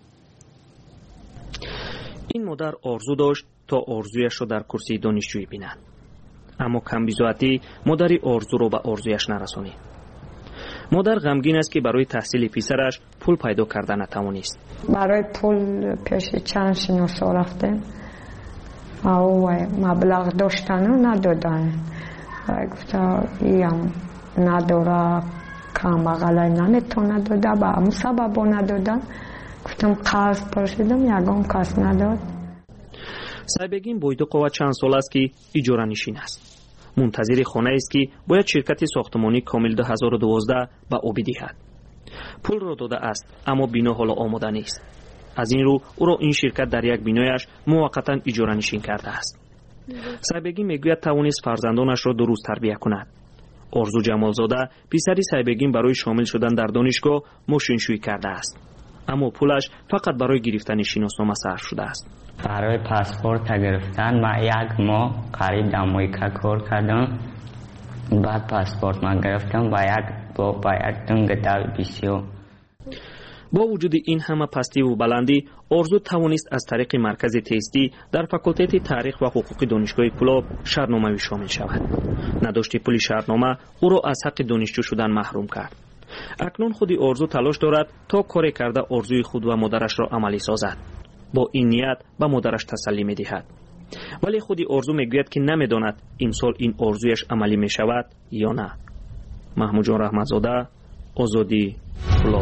این مادر آرزو داشت تا آرزویش را در کرسی دانشجویی بیند، اما کمبزاعتی مادری آرزو را به آرزویش نرسانید. مادر غمگین است که برای تحصیل پسرش پول پیدا کرده نتوانست. برای پول پیش چند شناسا رفتیم او مبلغ داشتن و ندادن و گفته ایم نداره کمبغلای نمیتونه داده با همون سبب ندادن. گفتم قرض پرسیدم یگان کس نداد. سایبگین بویدو قوت چند سال است که اجاره نشین است. منتظر خانه است که باید شرکت ساختمانی کامل 2012 به او بدهد. پول را داده است اما بنا حالا آماده نیست. از این رو او را این شرکت در یک بینایش موقتا اجاره نشین کرده است. سایبگین میگوید توانست فرزندانش را درست تربیت کند. آرزو جمالزاده پسری سایبگین برای شامل شدن در دانشگاه ماشینشویی کرده است. اما پولش فقط برای گرفتن شناسنامه صرف شده است. برای پاسپورت گرفتن ما یک ماه قریب در مویکا کار کردم. بعد پاسپورت من گرفتم با یک دنگ بسیار. با وجود این همه پستی و بلندی، آرزو توانست از طریق مرکز تستی در فاکولته تاریخ و حقوق دانشگاه کلاب شهرنامه‌ای شامل شود. نداشت پول شهرنامه او را از حق دانشجو شدن محروم کرد. اکنون خودی آرزو تلاش دارد تا کاری کرده آرزوی خود و مادرش را عملی سازد. با این نیت به مادرش تسلی می دهد. ولی خودی آرزو می گوید که نمیداند امسال این آرزویش عملی می شود یا نه. محمود جان رحمتزاده، آزادی، کلاب.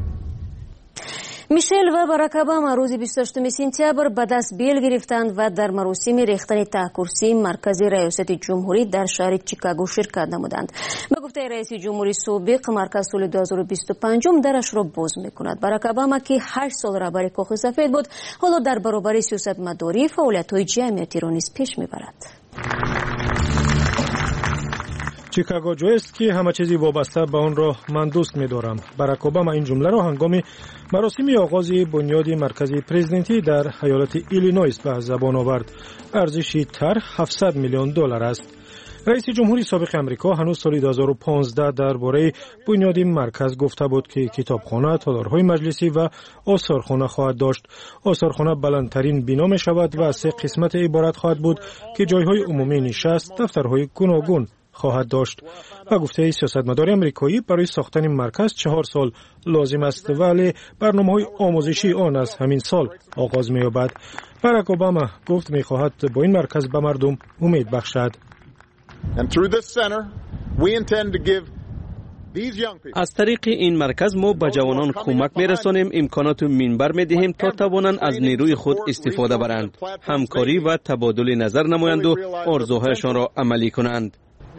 میشل و باراک اوباما روز 28 سپتامبر به دست بیل گرفتند و در مراسم ریختن ته کرسی مرکز ریاست جمهوری در شهر چیکاگو شرکت نمودند. به گفته رئیس جمهوری سابق مرکز سال 2025 درش را باز میکند. باراک اوباما که 8 سال رهبر کاخ سفید بود، حالا در برابر سیاستمداری فعالیت‌های جمعیتی را نیز پیش میبرد. چیکاگو جایی است که همه چیزی وابسته به آن را من دوست می‌دارم. باراک اوباما این جمله را هنگام مراسم آغاز بنیاد مرکز پرزیدنتی در ایالت ایلینویس به زبان آورد. ارزش طرح $700 میلیون است. رئیس جمهوری سابق آمریکا هنوز سال 2015 درباره بنیاد مرکز گفته بود که کتابخانه، تالارهای مجلسی و آثارخانه خواهد داشت. آثارخانه بلندترین بنا می شود و از 3 قسمت عبارت خواهد بود که جایهای عمومی نشست، دفترهای گوناگون خواهد داشت. و گفته سیاستمدار آمریکایی برای ساختن مرکز 4 سال لازم است، ولی برنامه‌های آموزشی آن از همین سال آغاز می‌یابد. باراک اوباما گفت می‌خواهد با این مرکز به مردم امید بخشد. از طریق این مرکز ما به جوانان کمک می‌رسانیم، امکانات منبر می‌دهیم تا توانند از نیروی خود استفاده برند، همکاری و تبادل نظر نمایند و آرزوهایشان را عملی کنند.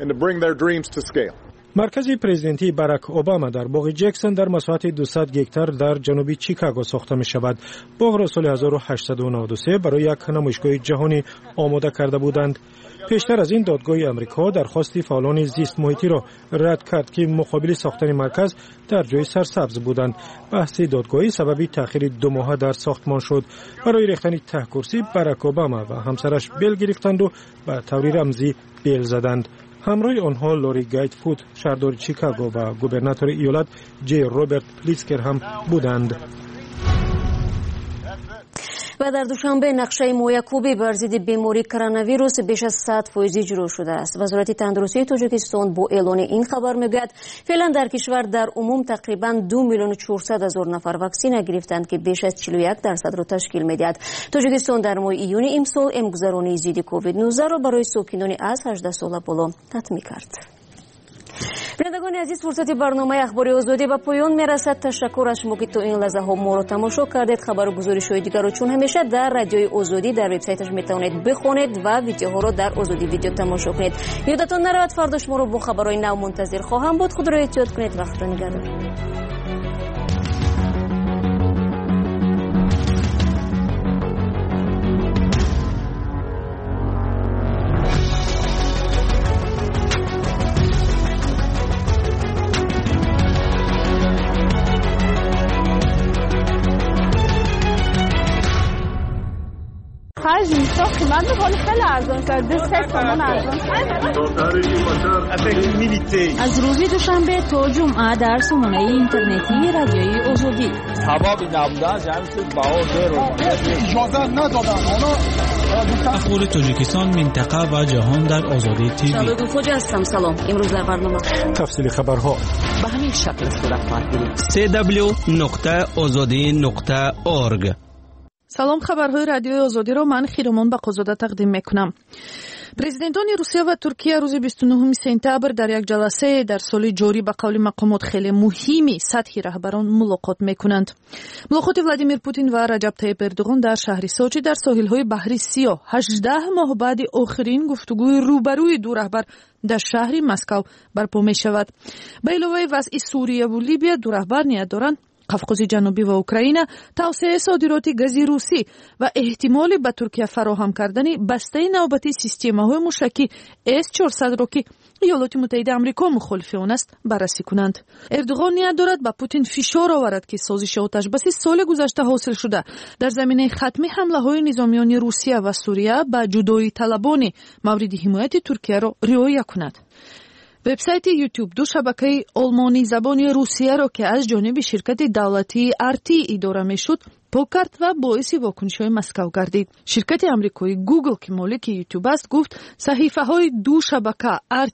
مرکز پرزیدنتی باراک اوباما در باغ جکسون در مساحت 200 هکتار در جنوب چیکاگو ساخته می شود. باغ را سال 1893 برای یک نمایشگاه جهانی آماده کرده بودند. پیشتر از این دادگاه آمریکا درخواست فعالان زیست محیطی را رد کرد که مقابل ساختن مرکز در جای سرسبز بودند. بحث دادگاهی سبب تأخیر 2 ماه در ساختمان شد. برای ریختن ته کرسی باراک اوباما و همسرش بیل گرفتند و به طور رمزی بیل زدند. همراه آنها لوری گایت فوت، شهردار چیکاگو و گوبرناتور ایالت جی روبرت پلیتسکر هم بودند. و در دوشنبه نقشه مویکوبی بر ضد بیماری کرونا ویروس بیش از 100% اجرا شده است. وزارت تندرستی تاجیکستان با اعلان این خبر میگوید فعلا در کشور در عموم تقریبا 2,400,000 نفر واکسن گرفتند که بیش از 41% را تشکیل میدهد. تاجیکستان در ماه ایون امسال امگذرانی ضد کووید 19 را برای ساکنان از 18 سال بالا تطمیع کرد. بینندگان عزیز، فرصت برنامه اخباری آزادی به پایان میرسد. تشکر از شما که تا این لحظه ها ما را تماشا کردید. خبر و گزارش‌های دیگر را چون همیشه در رادیوی آزادی در وبسایتش میتوانید بخونید و ویدیوها را در آزادی ویدیو تماشا کنید. یادتان نرود فردا شما را با خبرهای نو منتظر خواهم بود. خود را احتیاط کنید. وقت را نگهدار. اینجا قیمت خیلی ارزان کرده. 3 تومان ارزان. از روز دوشنبه تا جمعه در سامانه اینترنتی رادیوی آزادی. ثوابی نبوده جمعیت بها اجازه ندادن. اخبار تاجیکستان، منطقه و جهان در آزادی تیوی. شادو فوجی هستم. سلام. امروز در برنامه تفصیل خبرها به همین شکل صورت خواهد گرفت. www.azadi.org. سلام، خبرهای رادیوی آزادی را من خیرمان بقازاده تقدیم میکنم. президентони русия ва туркия рӯзи 29 сентябр дар як ҷаласае дар соли ҷорӣ ба қавли мақомот хеле муҳими сатҳи раҳбарон мулоқот мекунанд. мулоқоти Владимир Путин ва Раҷаб Таyyip Эрдуғон дар шаҳри Сочи дар соҳилҳои баҳри Сиёҳ 18 моҳ баъди охирин гуфтугӯи рӯбарӯи ду раҳбар дар шаҳри Москав барпо мешавад. ба иловаи вазъи Сурияву Либия ду раҳбар ният доранд Қавқози ҷанубӣ ва Украина тавсеаи содироти гази русӣ ва эҳтимоли ба Туркия фароҳам кардани бастаи навбати системаҳои мушакӣ С-400-ро ки ایالات متحده آمریکا مخالف آن است بررسی کنند. اردوغان نیت دارد به پوتین فشار آورد که سازش آتشبسی سال گذشته حاصل شده در زمینه ختم حمله‌های نظامیان روسیه و سوریه به جدایی طلبان مورد حمایت ترکیه را رعایت کند. وبسایت یوتیوب دو شبکه آلمانی زبان روسیه را که از جانب شرکت دولتی RT اداره میشد پاک کرد و باعث واکنش‌های مسکو گردید. شرکت آمریکایی گوگل که مالک یوتیوب است گفت صحیفه‌های دو شبکه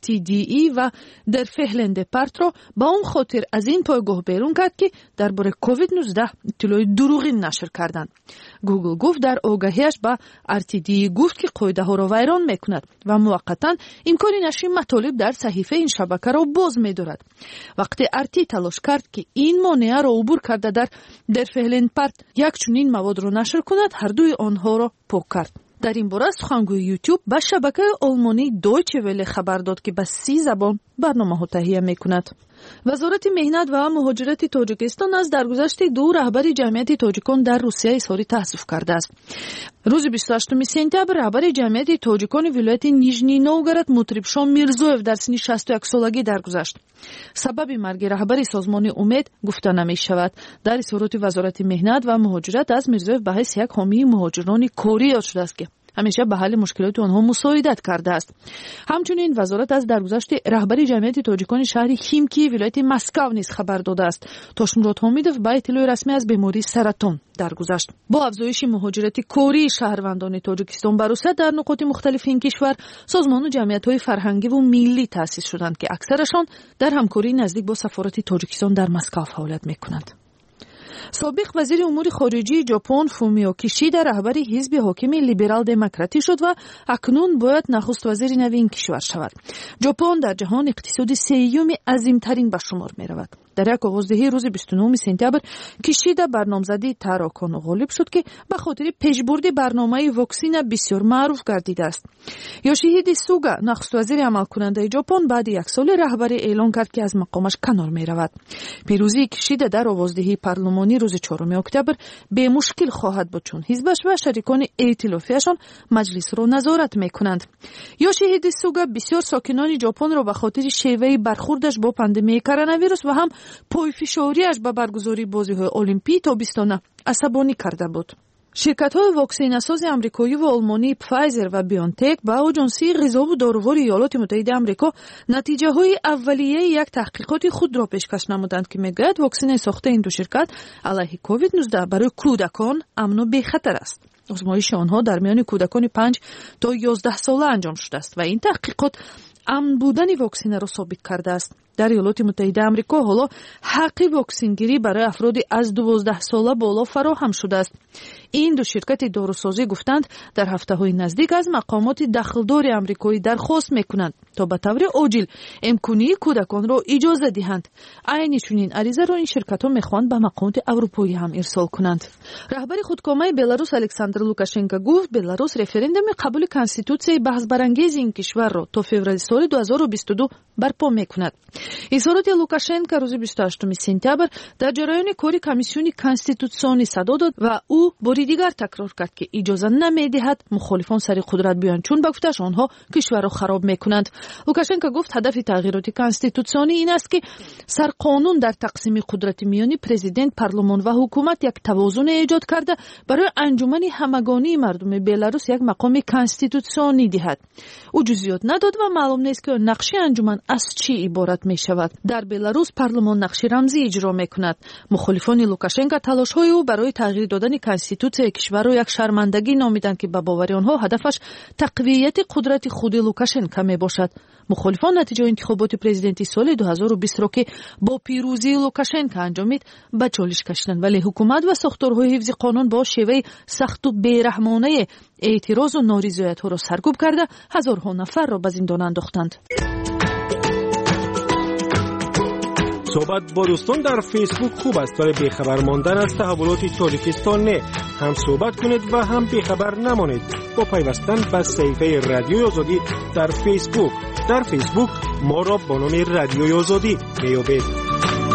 RTDE و در فهلند پارت را با اون خاطر از این پایگاه بیرون کرد که درباره کووید 19 اطلاع دروغین نشر کردند. گوگل گفت در آگاهیش با RTDE گفت که قاعده‌ها را ویران می‌کند و موقتاً امکان نشر مطالب در صحیفه این شبکه را باز می‌دارد. وقتی RT تلاش کرد که این مانع را عبور کرده در فهلند پارت یک چنین مواد را نشر کند هر دوی آنها را پاک کرد. در این باره سخنگوی یوتیوب به شبکه آلمانی دویچه وله خبر داد که به 30 زبان برنامه‌ها تهیه می‌کند. وزارت مهنت و مهاجرت تاجیکستان از درگذشت دو رهبر جمعیت تاجیکان در روسیه اظهار تأسف کرده است. روز 28 سپتامبر رهبر جمعیت تاجیکان ولایت نیژنی نوگورод مطرب میرزویف در سن 61 سالگی درگذشت. سبب مرگ رهبر سازمان امید گفته نمی شود. در اظهارات وزارت مهنت و مهاجرت از میرزویف به حیث یک حامی مهاجران کاری یاد شده است که همیشه به حل مشکلات آنها مساعدت کرده است. همچنین وزارت از درگذشت رهبر جمعیت تاجیکان شهر خیمکی ولایت مسکو نیز خبر داده است. توشمراد حمیدوف با اطلاع رسمی از بیماری سرطان درگذشت. با افزایش مهاجرت کاری شهروندان تاجیکستان به روسیه در نقاط مختلف این کشور سازمان و جمعیت‌های فرهنگی و ملی تأسیس شدند که اکثرشان در همکاری نزدیک با سفارت تاجیکستان در مسکو فعالیت می‌کنند. سابق وزیر امور خارجه ژاپن فومیو کیشیدا رهبر حزب حاکم لیبرال دموکراتی شد و اکنون باید نخست وزیر نو این کشور شود. ژاپن در جهان اقتصاد سوم عظیم‌ترین به شمار می‌رود. در یک آغازدهی روز 29 سپتامبر کیشیدا بر نامزدی تاراکان غالب شد که به خاطر پیشبرد برنامه واکسن بسیار معروف گردیده است. یوشیهیده سوگا نخست وزیر عملکننده ژاپن بعد یک سال رهبری اعلان کرد که از مقامش کنار می‌رود. پیروزی کیشیدا در آغازدهی پارلمانی روز 4 اکتبر به مشکل خواهد بود چون حزبش و شریکان ائتلافیشان مجلس را نظارت می‌کنند. یوشیهیده سوگا بسیار ساکنان ژاپن را به خاطر شیوه برخوردش با پاندمی کرونا ویروس و هم پایفشاریش به برگزاری بازی‌های المپیک تابستانه عصبانی کرده بود. شرکت‌های واکسین‌ساز آمریکایی و آلمانی پفایزر و بیونتک با آژانسی غذا و داروهای ایالات متحده آمریکا نتیجه‌های اولیه یک تحقیقات خود را پیشکش نمودند که می‌گوید واکسن ساخته این دو شرکت علیه کووید 19 برای کودکان امن و بی‌خطر است. آزمایش آنها در میان کودکان 5 تا 11 ساله انجام شده است و این تحقیقات امن بودن واکسن را ثابت کرده است. در ایالات متحده آمریکا حالا حق واکسنگیری برای افراد از 12 ساله بالا فراهم شده است. این دو شرکت داروسازی گفتند در هفته‌های نزدیک از مقامات دخلدار آمریکایی درخواست می‌کنند تا به طور عاجل امکانی کودکان را اجازه دهند. عین چنین عریضه را این شرکت‌ها می‌خواهند به مقامات اروپایی هم ارسال کنند. رهبر خودکامه بلاروس الکساندر لوکاشنکو گفت بلاروس رفراندوم قبول کنستیتوسیای بحث برانگیز این کشور را تا فوریه سال 2022 برپا می‌کند. اظهارات لوکاشنکو روز 28 سپتامبر در جریان کاری کمیسیون کنستیتوسیونی صدا داد و او باری دیگر تکرار کرد که اجازه نمی‌دهد مخالفان سر قدرت بیان چون به گفتش آنها کشور را خراب می‌کنند. لوکاشنکو گفت هدف تغییرات کنستیتوسیونی این است که سرقانون در تقسیم قدرت میانی پرزیدنت، پارلمان و حکومت یک توازن ایجاد کرده برای انجمن همگانی مردم بلاروس یک مقام کنستیتوسیونی دهد. او جزئیات نداد و معلوم نیست که نقشه انجمن از چی عبارت می شود. در بلاروس پارلمان نقش رمزی اجرا میکند. مخالفان لوکاشنکو تلاش‌های او برای تغییر دادن کنستیتوسیای کشور را یک شرمندگی نامیدند که به باور آنها هدفش تقویت قدرت خود لوکاشنکو میباشد. مخالفان نتیجه انتخابات پرزیدنتی سال 2020 را که با پیروزی لوکاشنکو انجامید به چالش کشیدند، ولی حکومت و ساختارهای حفظ قانون با شیوه سخت و بیرحمانه اعتراض و نارضایت‌ها را سرکوب کرده هزارها نفر را به زندان انداختند. صحبت با دوستان در فیسبوک خوب است، ولی بیخبر ماندن از تحولات تاجیکستان نه. هم صحبت کنید و هم بیخبر نمانید با پیوستن به صفحه رادیوی آزادی در فیسبوک. در فیسبوک ما را با نام رادیوی آزادی میابید.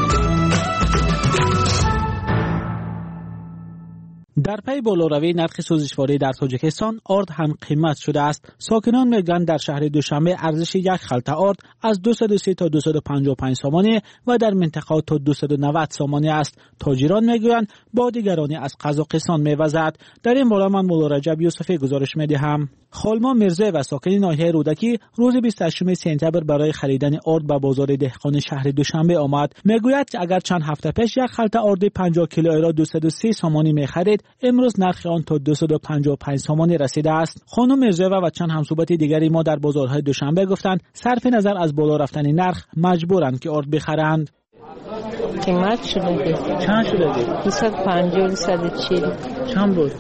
در پی بالاروی نرخ سوزشواری در تاجیکستان آرد هم قیمت شده است. ساکنان میگویند در شهر دوشنبه ارزش یک خلطه آرد از 230 تا 255 سامانه و در منطقه تا 290 سامانه است. تاجران میگویند باد گرانی از قزاقستان میوزد. در این باره من مولا رجب یوسفی گزارش میدهم. خالما میرزا و ساکن ناحیه رودکی روز 28 سپتامبر برای خریدن آرد به بازار دهقان شهر دوشنبه آمد. میگوید که اگر چند هفته پیش یک خلطه آرد 50 کیلویی را 230 سامانی میخرید، امروز نرخ آن تا 255 سامانی رسیده است. خانم میرزا و چند همصحبت دیگری ما در بازارهای دوشنبه گفتند صرف نظر از بالا رفتن نرخ مجبورند که آرد بخرند. قیمت شده. چند شده؟ 250 240. چند بود؟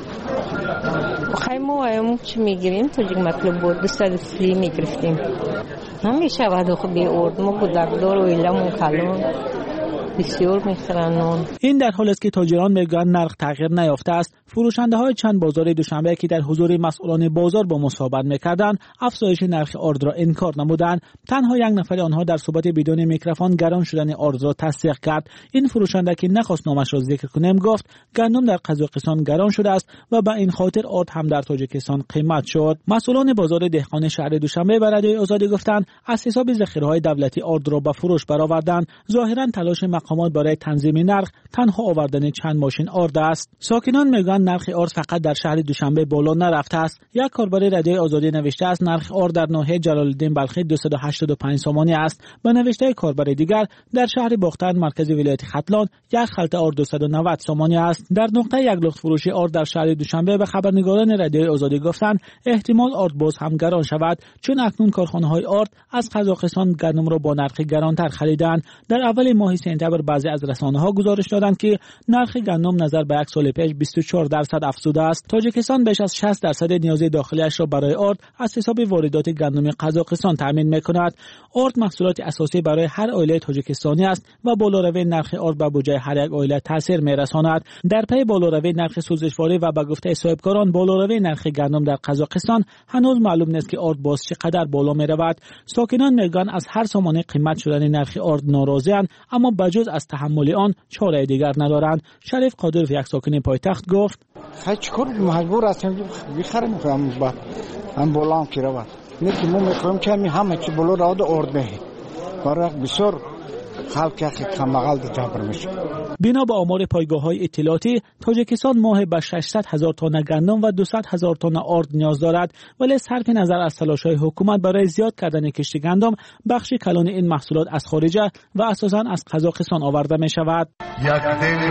خیلی ما چی میگیریم توجیک مطلب بود 230 میگرفتیم. همیشه بعد خب به آرد ما گودردار و ایلمون کلون بسیار میخرن. این در حالی است که تاجران میگویند نرخ تغییر نیافته است. فروشنده های چند بازار دوشنبه که در حضور مسئولان بازار با مصاحبت میکردند افزایش نرخ آرد را انکار نمودند. تنها یک نفر آنها در صحبت بدون میکروفون گران شدن آرد را تصدیق کرد. این فروشنده که نخواست نامش را ذکر کنیم گفت گندم در قزاقستان گران شده است و به این خاطر آرد هم در تاجیکستان قیمت شد. مسئولان بازار دهقان شهر دوشنبه به رادیوی آزادی گفتند از حساب ذخیره‌های دولتی آرد را به فروش برآوردند. ظاهرا تلاش مقامات برای تنظیم نرخ تنها آوردن چند ماشین آرد است. ساکنان میگویند نرخ آرد فقط در شهر دوشنبه بالا نرفته است. یک کاربر رادیوی آزادی نوشته است نرخ آرد در ناحیه جلال‌الدین بلخی 285 سامانی است. به نوشته کاربر دیگر در شهر باختر مرکز ولایت ختلان یک خلطه آرد 290 سامانی است. در نقطه یک لخت فروشی آرد در شهر دوشنبه به خبرنگاران رادیوی آزادی گفتند احتمال آرد باز هم گران شود، چون اکنون کارخانه‌های آرد از قزاقستان گندم را با نرخ گرانتر خریدند. در اول ماه سپتامبر بعضی از رسانه‌ها گزارش دادند که نرخ گندم نظر به یک سال پیش 24% افزوده است. تاجیکستان بیش از 60% نیاز داخلیش را برای آرد از حساب واردات گندم قزاقستان تامین می‌کند. آرد محصولات اساسی برای هر عائله تاجیکستانی است و بالاروی نرخ آرد به بودجه هر یک عائله تاثیر می‌رساند. در پی بالاروی نرخ سوزشواری و به گفته صاحبکاران بالاروی نرخ گندم در قزاقستان هنوز معلوم نیست که آرد باز چقدر بالا می‌رود. ساکنان میگن از هر سامانه قیمت شدن نرخ آرد ناراضی‌اند، اما بجز از تحمل آن چاره دیگر ندارند. شریف قادرов یک ساکن پایتخت گفت چیکار مجبور هستیم بخریم هم بالا هم کرد نه که ما میخوایم که همه چی بالا را آرد بهی برای بسیار خلق کمبغل جبر میشه. بنا به آمار پایگاه‌های اطلاعاتی تاجیکستان ماه به 600,000 تن گندم و 200,000 تن آرد نیاز دارد، ولی صرف نظر از تلاش‌های حکومت برای زیاد کردن کشت گندم بخشی کلان این محصولات از خارجه و اساساً از قزاقستان آورده می‌شود. یک دل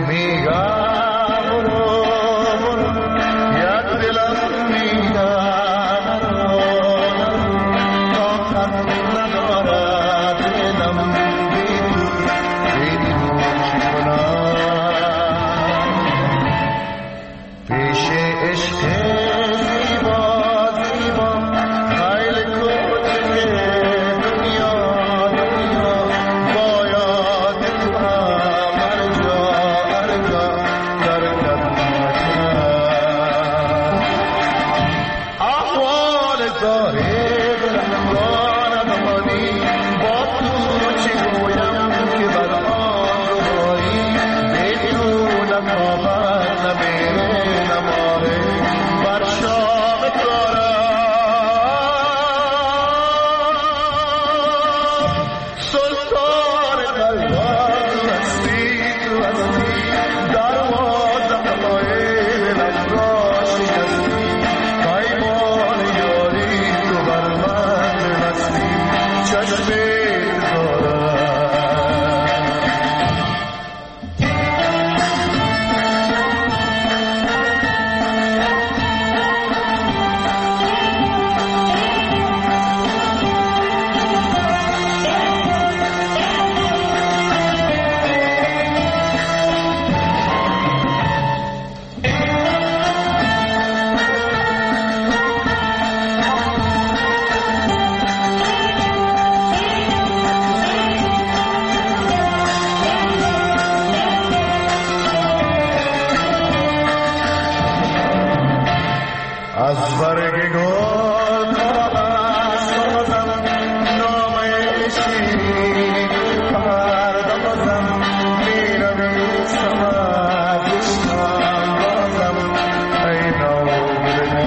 از برگ گل سازم نامه شیرین پردازم می‌نویسم از عشقم بازم ای نامه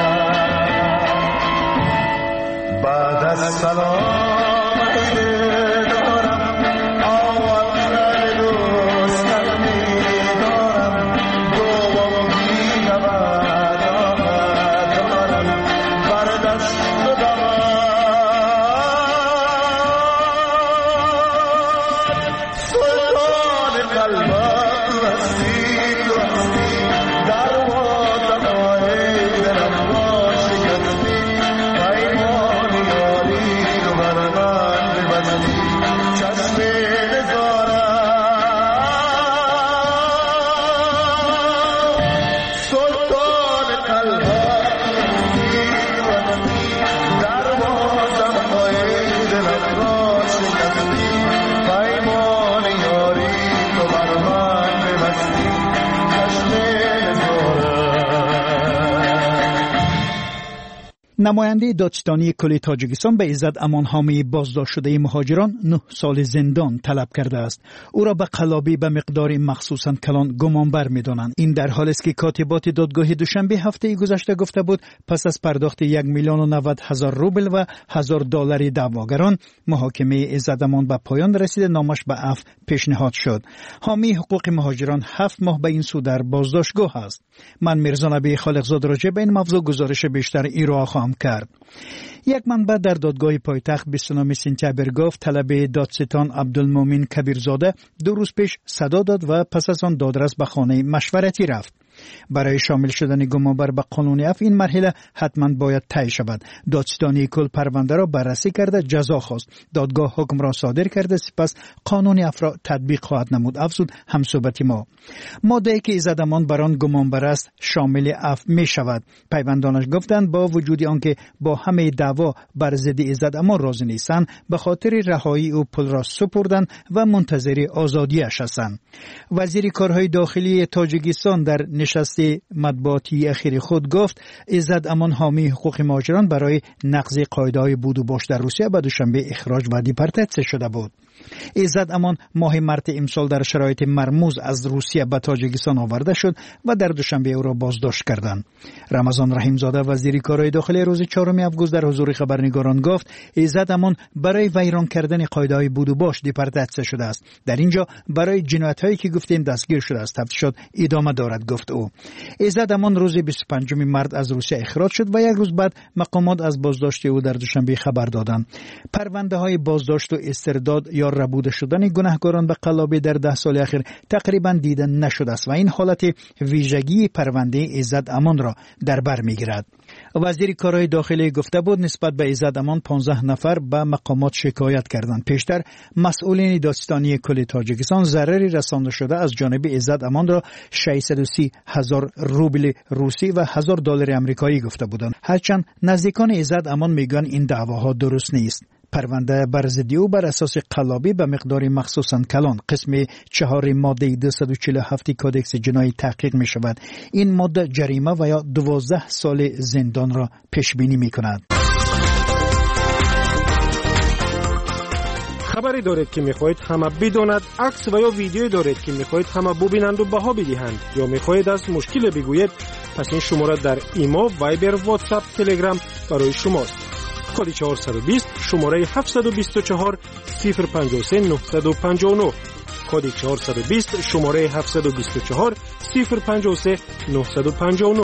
بعد از سلام نماینده دادستانی کل تاجیکستان به عزت امان حامی بازداشت شده مهاجران 9 سال زندان طلب کرده است. او را به قلابی به مقدار مخصوصاً کلان گمانبر می‌دانند. این در حالی است که کاتبات دادگاه دوشنبه هفته گذشته گفته بود پس از پرداخت 1,90,000 روبل و $1,000 دعواگران محاکمه عزت امان به پایان رسید. نامش به عفو پیشنهاد شد. حامی حقوق مهاجران 7 ماه به این سو در بازداشتگاه است. من میرزا نبی خالقزاده راجع به این موضوع گزارش بیشتر ارائه خواهم کرد. یک منبع در دادگاه پایتخت 29 سپتامبر گفت طلب دادستان عبدالمومن کبیرزاده 2 روز پیش صدا داد و پس از آن دادرس به خانه مشورتی رفت. برای شامل شدن گمانبر به قانون عفو این مرحله حتما باید طی شود. دادستانی کل پرونده را بررسی کرده جزا خواست. دادگاه حکم را صادر کرده سپس قانون عفو را تطبیق خواهد نمود. افزود همصحبتی ماده‌ای که عزت امان بر آن گمانبر است شامل عفو می شود. پیوندانش گفتند با وجود آنکه با همه دعوا بر ضد عزت امان راضی نیستند به خاطر رهایی او پل را سپردند و منتظر آزادیش هستند. وزیر کارهای داخلی تاجیکستان در نشست مطبوعاتی اخیر خود گفت عزت امان حامی حقوق مهاجران برای نقض قاعده‌های بود و باش در روسیه به دوشنبه اخراج و دیپورتاسیون شده بود. عزت امان ماه مارس امسال در شرایط مرموز از روسیه به تاجیکستان آورده شد و در دوشنبه او را بازداشت کردند. رمضان رحیمزاده وزیر کارهای داخلی روز 4 آگوست در حضور خبرنگاران گفت عزت امان برای ویران کردن قاعده‌های بود و باش دیپورتاسیون شده است. در اینجا برای جنایت‌هایی که گفتیم دستگیر شده است. تفتیشات ادامه دارد گفت او. عزت امان روز 25 مارس از روسیه اخراج شد و یک روز بعد مقامات از بازداشت او در دوشنبه خبر دادند. پرونده‌های بازداشت و استرداد یا ربوده شدن گناهکاران به قلابی در 10 سال اخیر تقریبا دیده نشده است و این حالت ویژگی پرونده عزت امان را در بر می‌گیرد. وزیر کارهای داخلی گفته بود نسبت به عزت امان 15 نفر به مقامات شکایت کردند. پیشتر مسئولین دادستانی کل تاجیکستان ضرری رسانده شده از جانب عزت امان را 630,000 روبل روسی و $1,000 آمریکایی گفته بودند. هرچند نزدیکان عزت امان میگن این دعواها درست نیست. پرونده بر ضد او بر اساس قلابی به مقدار مخصوصاً کلان قسم 4 ماده 247 کودکس جنایی تحقیق می شود. این ماده جریمه و یا 12 سال زندان را پیش بینی می کند. خبری دارید که میخواهید همه بداند، عکس و یا ویدیویی دارید که میخواهید همه ببینند و بها بدهند یا میخواهید از مشکل بگویید، پس این شماره در ایما، وایبر، واتساپ، تلگرام برای شماست. کد 420 شماره 724 053 959 کد 420 شماره 724 053 959